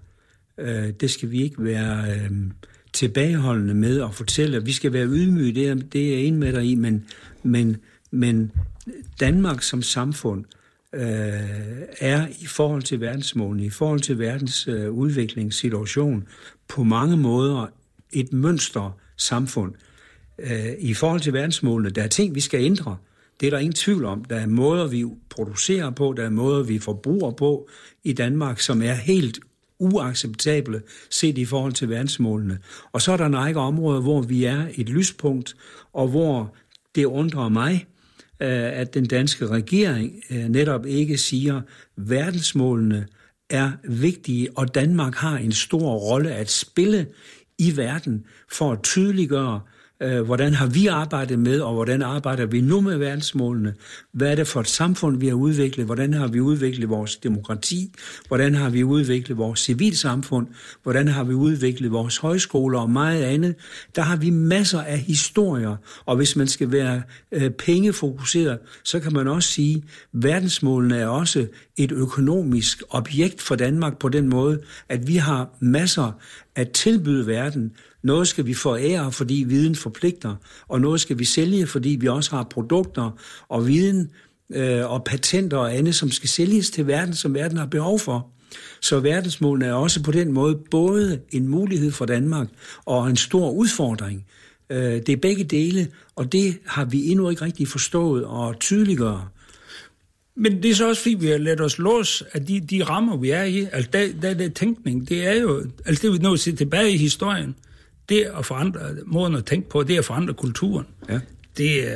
S5: være, tilbageholdende med at fortælle. Vi skal være ydmyge, det er jeg enig med dig i, men Danmark som samfund er i forhold til verdensmålene, i forhold til verdens udviklingssituation, på mange måder et mønstersamfund. I forhold til verdensmålene, der er ting, vi skal ændre. Det er der ingen tvivl om. Der er måder, vi producerer på, der er måder, vi forbruger på i Danmark, som er helt uacceptable set i forhold til verdensmålene. Og så er der en række områder, hvor vi er et lyspunkt, og hvor det undrer mig, at den danske regering netop ikke siger, at verdensmålene er vigtige, og Danmark har en stor rolle at spille i verden for at tydeliggøre, hvordan har vi arbejdet med, og hvordan arbejder vi nu med verdensmålene? Hvad er det for et samfund, vi har udviklet? Hvordan har vi udviklet vores demokrati? Hvordan har vi udviklet vores civilsamfund? Hvordan har vi udviklet vores højskoler og meget andet? Der har vi masser af historier, og hvis man skal være pengefokuseret, så kan man også sige, at verdensmålene er også et økonomisk objekt for Danmark på den måde, at vi har masser at tilbyde verden. Noget skal vi forære, fordi viden forpligter, og noget skal vi sælge, fordi vi også har produkter og viden og patenter og andet, som skal sælges til verden, som verden har behov for. Så verdensmålene er også på den måde både en mulighed for Danmark og en stor udfordring. Det er begge dele, og det har vi endnu ikke rigtig forstået og tydeliggøre.
S4: Men det er så også, fordi vi har ladt os låse af de rammer, vi er i. Altså, der tænkning, det er jo... Altså, det vi nå at se tilbage i historien, det at forandre måden at tænke på, det at forandre kulturen. Ja. Det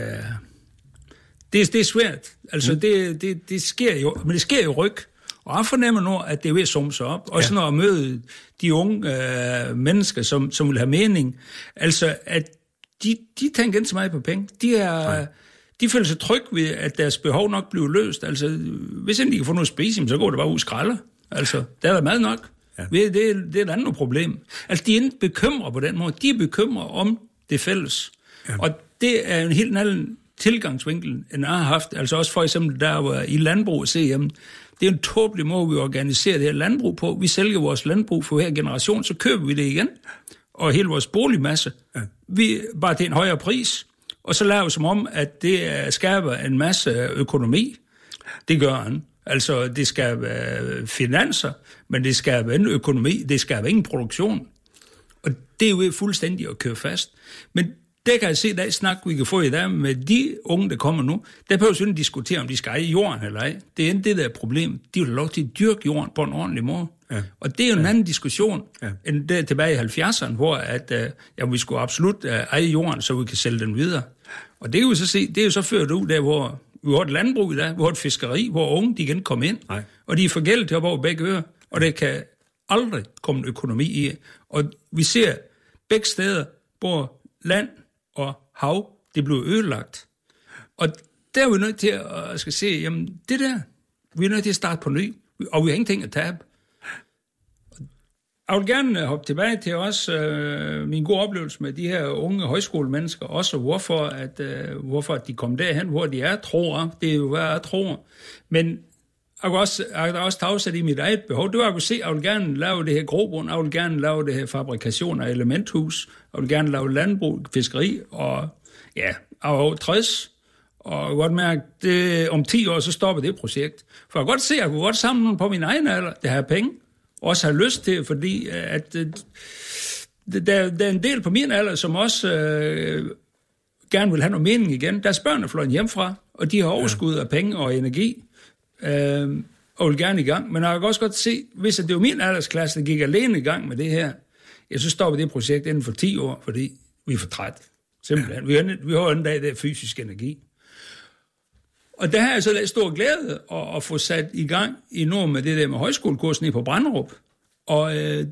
S4: er svært. Altså, det sker jo... Men det sker jo ryg. Og jeg fornemmer nu, at det er ved at summe sig op. Også når at møde de unge mennesker, som vil have mening. Altså, at de tænker ikke så meget på penge. De føler sig trygge ved, at deres behov nok bliver løst. Altså, hvis ikke de kan få noget at spise, så går det bare ud skralder. Altså, der er mad nok. Ja. Det er et andet problem. Altså, de er ikke bekymret på den måde. De er bekymret om det fælles. Ja. Og det er en helt anden tilgangsvinkel, end jeg har haft. Altså også for eksempel, der var i landbrug at se, jamen, det er en tåbelig måde, vi organiserer det her landbrug på. Vi sælger vores landbrug for hver generation, så køber vi det igen. Og hele vores boligmasse. Ja. Vi bare til en højere pris. Og så laver vi som om, at det skaber en masse økonomi. Det gør han. Altså, det skaber finanser, men det skaber ingen økonomi, det skaber ingen produktion. Og det er jo fuldstændig at køre fast. Men det kan jeg se, der snak, vi kan få i dag med de unge, der kommer nu. Der behøver vi ikke diskutere, om de skal eje jorden eller ej. Det er ikke det, der er problem. De vil have lov til at dyrke jorden på en ordentlig måde. Ja. Og det er jo en anden diskussion, end der tilbage i 70'erne, hvor vi skulle absolut eje jorden, så vi kan sælge den videre. Og det kan vi så se, det er jo så ført ud der, hvor vi har et landbrug i dag, vi har et fiskeri, hvor unge de igen kommer ind, og de er forgældet til at over begge ører, og det kan aldrig komme en økonomi i. Og vi ser begge steder, hvor land og hav, det bliver ødelagt. Og der er vi nødt til at skal se, jamen det der, vi er nødt til at starte på ny, og vi har ingenting at tabe. Jeg vil gerne hoppe tilbage til også min gode oplevelse med de her unge højskolemennesker, også hvorfor de kom derhen, hvor de er, tror. Det er jo, hvad jeg tror. Men jeg kan også tage afsat i mit eget behov. Det var, at jeg kunne se, at jeg vil gerne lave det her grobund, jeg vil gerne lave det her fabrikation af elementhus, jeg vil gerne lave landbrug, fiskeri, og ja, jeg var 60, og jeg kunne godt mærke, at om 10 år, så stopper det projekt. For jeg kunne godt se, at jeg kunne godt samle nogen på min egen alder, det her penge, også har lyst til, fordi at der er en del på min alder, som også gerne vil have noget mening igen. Deres børn er fløjet hjemmefra, og de har overskud af penge og energi, og vil gerne i gang. Men jeg kan også godt se, hvis det var min aldersklasse, der gik alene i gang med det her, så stopper det projekt inden for 10 år, fordi vi er for træt. Simpelthen. Vi har en dag der fysisk energi. Og der har jeg så stor glæde at få sat i gang i Nord med det der med højskolekursen i på Branderup. Og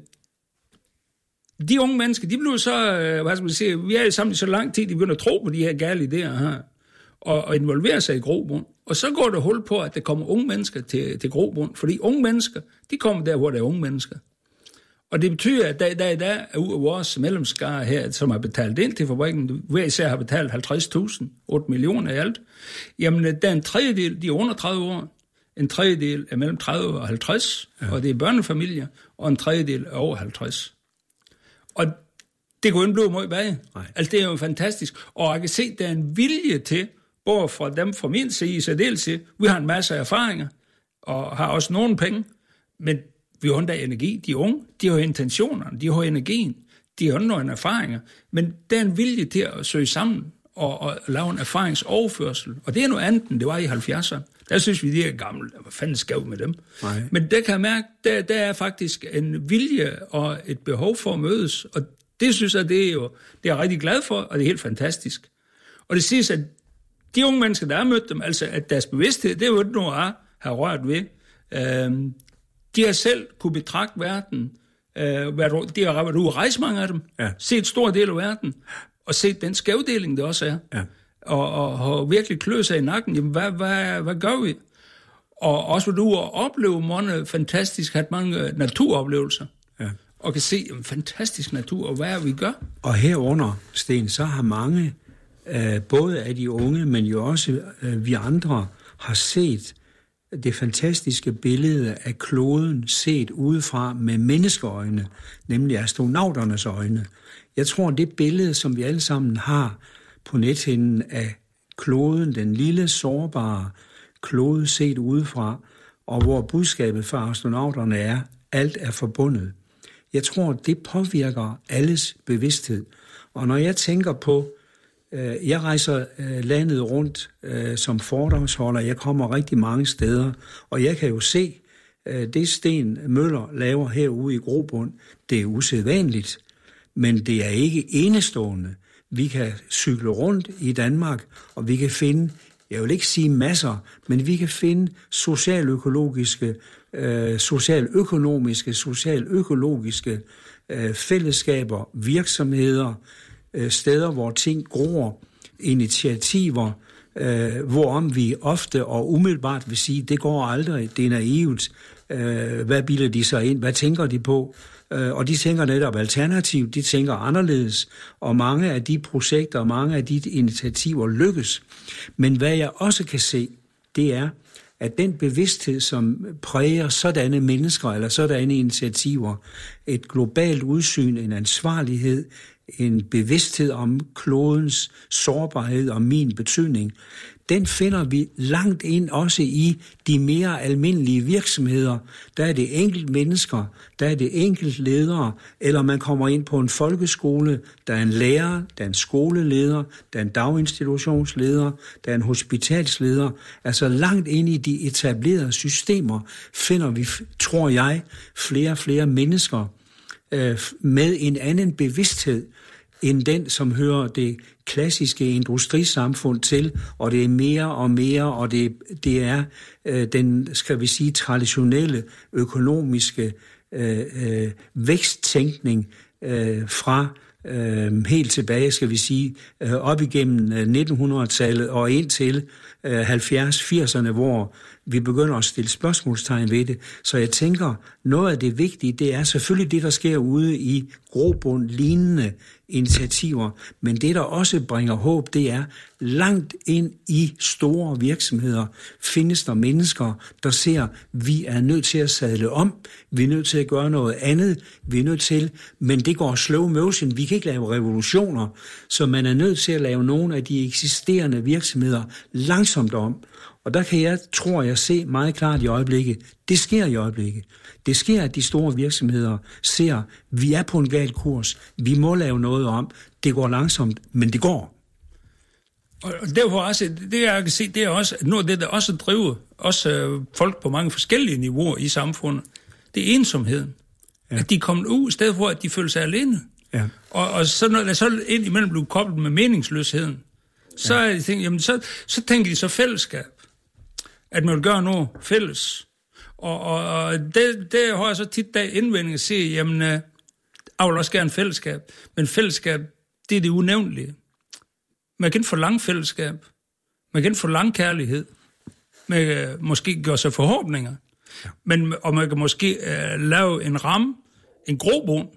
S4: de unge mennesker, de blev så, vi er sammen i så lang tid, de begynder at tro på de her gale idéer her, og involvere sig i grobund. Og så går der hul på, at der kommer unge mennesker til grobund, fordi unge mennesker, de kommer der, hvor der er unge mennesker. Og det betyder, at der er ud af vores medlemskare her, som har betalt ind til fabrikken, hver især har betalt 50.000, 8 millioner i alt. Jamen, der er en tredjedel, de er under 30 år, en tredjedel er mellem 30 og 50, og det er børnefamilier, og en tredjedel er over 50. Og det går ikke blive meget bag. Altså, det er jo fantastisk. Og jeg kan se, at der er en vilje til, både fra dem fra min side i særdeleshed, vi har en masse erfaringer, og har også nogle penge, men vi har endda energi. De unge, de har intentionerne, de har energien, de har nogle erfaringer, men der er en vilje til at søge sammen og lave en erfaringsoverførsel. Og det er noget andet, end det var i 70'erne. Der synes vi, de er gamle. Hvad fanden skal med dem? Nej. Men der kan jeg mærke, der er faktisk en vilje og et behov for at mødes, og det synes jeg, det er jeg rigtig glad for, og det er helt fantastisk. Og det siges, at de unge mennesker, der har mødt dem, altså at deres bevidsthed, det er jo ikke noget, jeg har rørt ved. De har selv kunne betragte verden. De har været ude at rejse mange af dem. Ja. Set stor del af verden. og set den skævdeling, det også er.
S5: Ja.
S4: Og virkelig klø sig i nakken. Jamen, hvad gør vi? Og også du oplever mange fantastisk, har mange naturoplevelser.
S5: Ja.
S4: Og kan se en fantastisk natur, og hvad er vi gør?
S5: Og herunder, Sten, så har mange, både af de unge, men jo også vi andre, har set det fantastiske billede af kloden set udefra med menneskeøjne, nemlig astronauternes øjne. Jeg tror, det billede, som vi alle sammen har på nethinden af kloden, den lille, sårbare klode set udefra, og hvor budskabet fra astronauterne er, alt er forbundet. Jeg tror, det påvirker alles bevidsthed. Og når jeg tænker på, jeg rejser landet rundt som foredragsholder, jeg kommer rigtig mange steder, og jeg kan jo se, det Sten Møller laver herude i Grobund, det er usædvanligt, men det er ikke enestående. Vi kan cykle rundt i Danmark, og vi kan finde, jeg vil ikke sige masser, men vi kan finde socialøkologiske, socialøkologiske fællesskaber, virksomheder, steder, hvor ting gror, initiativer, hvorom vi ofte og umiddelbart vil sige, det går aldrig, det er naivt. Hvad bilder de sig ind? Hvad tænker de på? Og de tænker netop alternativt, de tænker anderledes, og mange af de projekter og mange af de initiativer lykkes. Men hvad jeg også kan se, det er, at den bevidsthed, som præger sådanne mennesker eller sådanne initiativer, et globalt udsyn, en ansvarlighed, en bevidsthed om klodens sårbarhed og min betydning, den finder vi langt ind også i de mere almindelige virksomheder. Der er det enkelt mennesker, der er det enkelt ledere, eller man kommer ind på en folkeskole, der er en lærer, der er en skoleleder, der er en daginstitutionsleder, der er en hospitalsleder. Altså langt ind i de etablerede systemer finder vi, tror jeg, flere og flere mennesker med en anden bevidsthed end den, som hører det klassiske industrisamfund til, og det er mere og mere, og det er den, skal vi sige, traditionelle økonomiske væksttænkning fra helt tilbage, skal vi sige, op igennem 1900-tallet og indtil 70-80'erne, hvor vi begynder at stille spørgsmålstegn ved det. Så jeg tænker, noget af det vigtige, det er selvfølgelig det, der sker ude i Grobund lignende initiativer, men det, der også bringer håb, det er, langt ind i store virksomheder findes der mennesker, der ser, vi er nødt til at sadle om, vi er nødt til at gøre noget andet, vi er nødt til, men det går slow motion, vi kan ikke lave revolutioner, så man er nødt til at lave nogle af de eksisterende virksomheder langsomt om. Og der kan tror jeg, se meget klart i øjeblikket, det sker i øjeblikket. Det sker, at de store virksomheder ser, vi er på en gal kurs, vi må lave noget om, det går langsomt, men det går.
S4: Og derfor også, det jeg kan se, det er også, at noget af det, der også driver også folk på mange forskellige niveauer i samfundet, det er ensomheden. Ja. At de kommer ud, i stedet for at de føler sig alene. Ja. Og så når der så ind imellem bliver koblet med meningsløsheden, så er de tænkt, jamen så tænker de så fællesskab. At man vil gøre noget fælles. Og det har jeg så tit dag indvending at sige, jamen, jeg vil også gerne fællesskab. Men fællesskab, det er det unævnlige. Man kan ikke forlange fællesskab. Man kan ikke forlange kærlighed. Man kan måske gøre sig forhåbninger. Ja. Og man kan måske lave en ramme, en grobund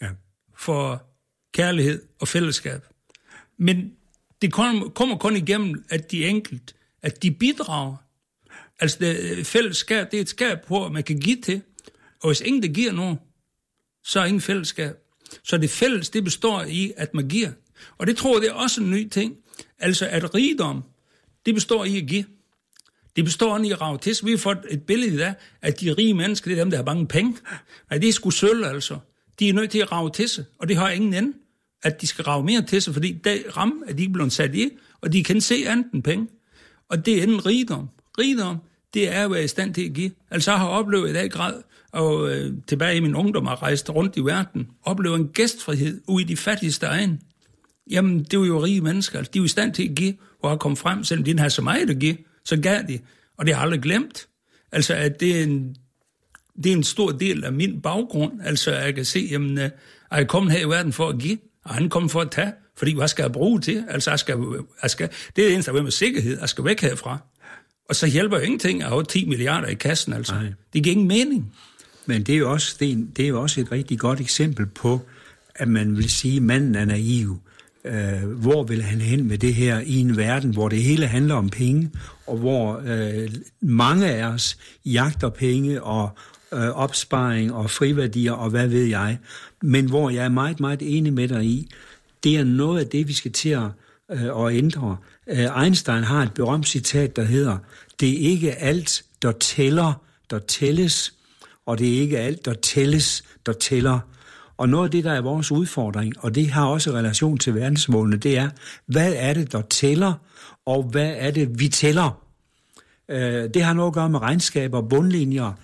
S4: for kærlighed og fællesskab. Men det kommer kun igennem, at de enkelt, at de bidrager. Altså, fællesskab, det er et skab på, at man kan give til. Og hvis ingen, der giver noget, så er ingen fællesskab. Så det fælles, det består i, at man giver. Og det tror jeg, det er også en ny ting. Altså, at rigdom, det består i at give. Det består i at rage til. Så vi har fået et billede af, at de rige mennesker, det er dem, der har mange penge. Nej, det er sgu sølv, altså. De er nødt til at rage til sig, og det har ingen ende, at de skal rage mere til sig, fordi det ramme, at de ikke bliver sat i, og de kan se andet end penge. Og det er en rigdom. Rigdom, det er at være i stand til at give. Altså, jeg har oplevet i dag grad, og tilbage i min ungdom har rejst rundt i verden, oplevet en gæstfrihed ude i de fattigste egne. Jamen, det er jo rige mennesker. Altså, de er jo i stand til at give, og har kommet frem, selvom de ikke har så meget at give, så gav de. Og det har jeg aldrig glemt. Altså, at det er en stor del af min baggrund. Altså, jeg kan se, jamen, jeg er kommet her i verden for at give, og han er kommet for at tage. Fordi hvad skal jeg bruge til? Altså, det er det eneste, der er med sikkerhed. Jeg skal væk herfra. Og så hjælper jo ingenting at have 10 milliarder i kassen, altså. Nej. Det giver ingen mening.
S5: Men det er jo også, det er jo også et rigtig godt eksempel på, at man vil sige, at manden er naiv. Hvor vil han hen med det her i en verden, hvor det hele handler om penge, og hvor mange af os jagter penge og opsparing og friværdier og hvad ved jeg. Men hvor jeg er meget, meget enig med dig i, det er noget af det, vi skal til at ændre. Einstein har et berømt citat, der hedder, det er ikke alt, der tæller, der tælles, og det er ikke alt, der tælles, der tæller. Og noget af det, der er vores udfordring, og det har også relation til verdensmålene, det er, hvad er det, der tæller, og hvad er det, vi tæller? Det har noget at gøre med regnskaber, bundlinjer,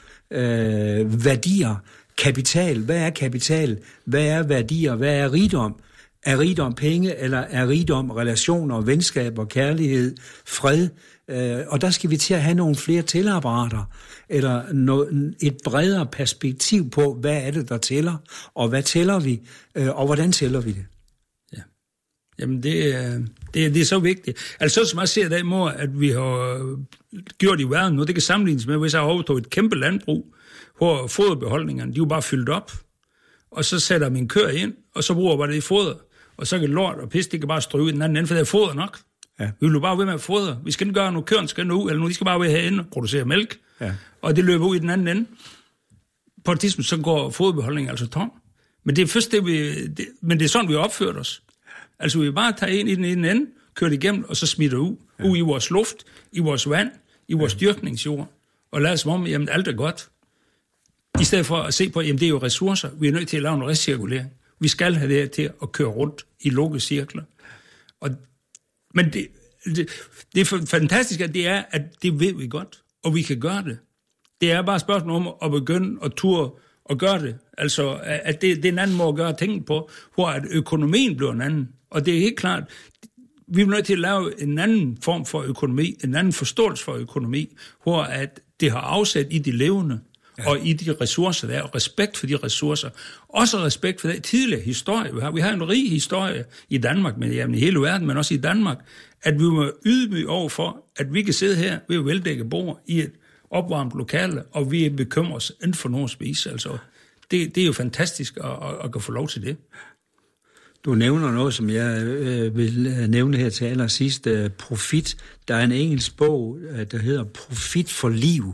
S5: værdier, kapital. Hvad er kapital? Hvad er værdier? Hvad er rigdom? Er rigdom penge, eller er rigdom relationer, venskaber, kærlighed, fred? Og der skal vi til at have nogle flere tællerapparater, eller et bredere perspektiv på, hvad er det, der tæller, og hvad tæller vi, og hvordan tæller vi det?
S4: Ja. Jamen, det er så vigtigt. Altså, som jeg ser det, mor, at vi har gjort i verden nu, det kan sammenlignes med, hvis jeg har overtog et kæmpe landbrug, hvor foderbeholdningerne, de er jo bare fyldt op, og så sætter min køer ind, og så bruger jeg bare det i foder, og så kan lort og pis, det kan bare stryge i den anden ende, for det er foder nok. Ja. Vi vil jo bare ved med at fodre. Vi skal ikke gøre noget, køerne skal nå ud, eller nu, de skal bare ved herinde og producere mælk, og det løber ud i den anden ende. På et tidspunkt, så går foderbeholdningen altså tom. Men det er først men det er sådan, vi har opført os. Altså, vi vil bare tage ind i den ene ende, køre det igennem, og så smider det ud i vores luft, i vores vand, i vores dyrkningsjord, og lade os som om, jamen alt er godt. I stedet for at se på, jamen det er jo ressourcer, vi er nødt til at lave en recirkulering. Vi skal have det her til at køre rundt i lukkede cirkler. Men det fantastiske at det ved vi godt, og vi kan gøre det. Det er bare et spørgsmål om at begynde at turde og gøre det. Altså, at det er en anden måde at gøre tingene på, hvor at økonomien bliver en anden. Og det er helt klart, vi er nødt til at lave en anden form for økonomi, en anden forståelse for økonomi, hvor at det har afsæt i de levende, og i de ressourcer der, og respekt for de ressourcer. Også respekt for den tidligere historie, vi har. Vi har en rig historie i Danmark, men jamen, i hele verden, men også i Danmark, at vi må ydmyge over for, at vi kan sidde her ved at veldække bord i et opvarmet lokale, og vi bekymrer os inden for nogen spise. Altså, det er jo fantastisk at kunne få lov til det.
S5: Du nævner noget, som jeg vil nævne her til allersidst. Profit. Der er en engelsk bog, der hedder Profit for liv.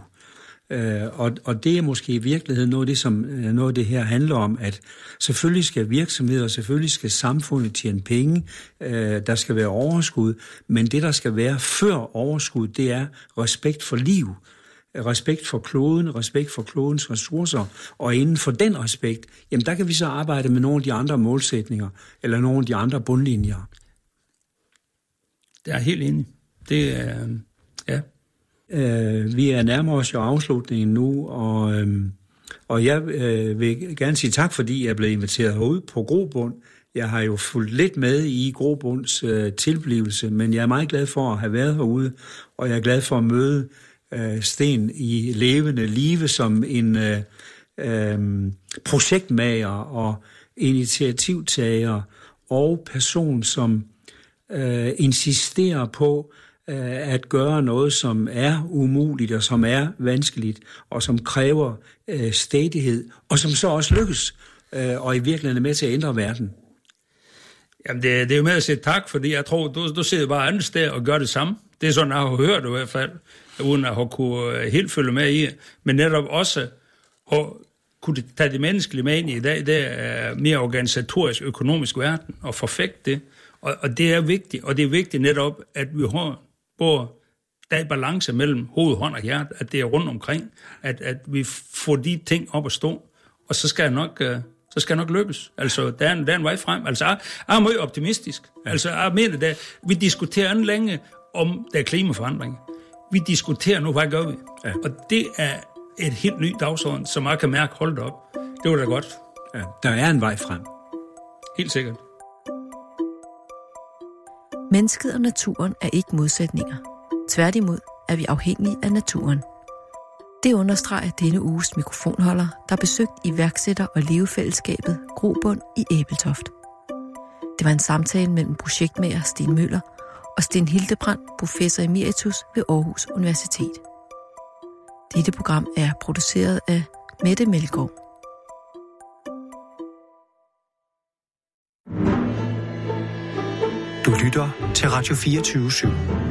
S5: Og det er måske i virkeligheden noget af det her handler om, at selvfølgelig skal virksomheder, selvfølgelig skal samfundet tjene penge, der skal være overskud, men det der skal være før overskud, det er respekt for liv, respekt for kloden, respekt for klodens ressourcer, og inden for den respekt, jamen der kan vi så arbejde med nogle af de andre målsætninger, eller nogle af de andre bundlinjer.
S4: Det er helt enig. Det er, ja.
S5: Vi er nærmere os jo afslutningen nu, og jeg vil gerne sige tak, fordi jeg blev inviteret herud på Grobund. Jeg har jo fulgt lidt med i Grobunds tilblivelse, men jeg er meget glad for at have været herude, og jeg er glad for at møde Sten i levende live som en projektmager og initiativtager og person, som insisterer på at gøre noget, som er umuligt og som er vanskeligt og som kræver stædighed og som så også lykkes og i virkeligheden er med til at ændre verden.
S4: Jamen det er jo med at sige tak, fordi jeg tror, du sidder bare andet sted og gør det samme. Det er sådan, jeg har hørt i hvert fald, uden at have kunne helt følge med i, men netop også kunne tage det menneskelige med ind i dag, det er mere organisatorisk, økonomisk verden, og forfægte det. Og det er vigtigt, og det er vigtigt netop, at vi har både der er balance mellem hoved, hånd og hjerte, at det er rundt omkring, at vi får de ting op at stå, og så skal jeg nok lykkes. Altså, der er en vej frem. Altså, jeg er meget optimistisk. Ja. Altså, jeg mener, at vi diskuterer ikke længe om der er klimaforandring. Vi diskuterer nu, hvad gør vi? Ja. Og det er et helt nyt dagsorden, som jeg kan mærke holdt op. Det var da godt.
S5: Ja, der er en vej frem.
S4: Helt sikkert.
S1: Mennesket og naturen er ikke modsætninger. Tværtimod er vi afhængige af naturen. Det understreger denne uges mikrofonholder, der besøgt iværksætter- og levefællesskabet Grobund i Ebeltoft. Det var en samtale mellem projektmager Sten Møller og Sten Hildebrandt, professor emeritus ved Aarhus Universitet. Dette program er produceret af Mette Melgaard.
S3: Du lytter til Radio 24/7.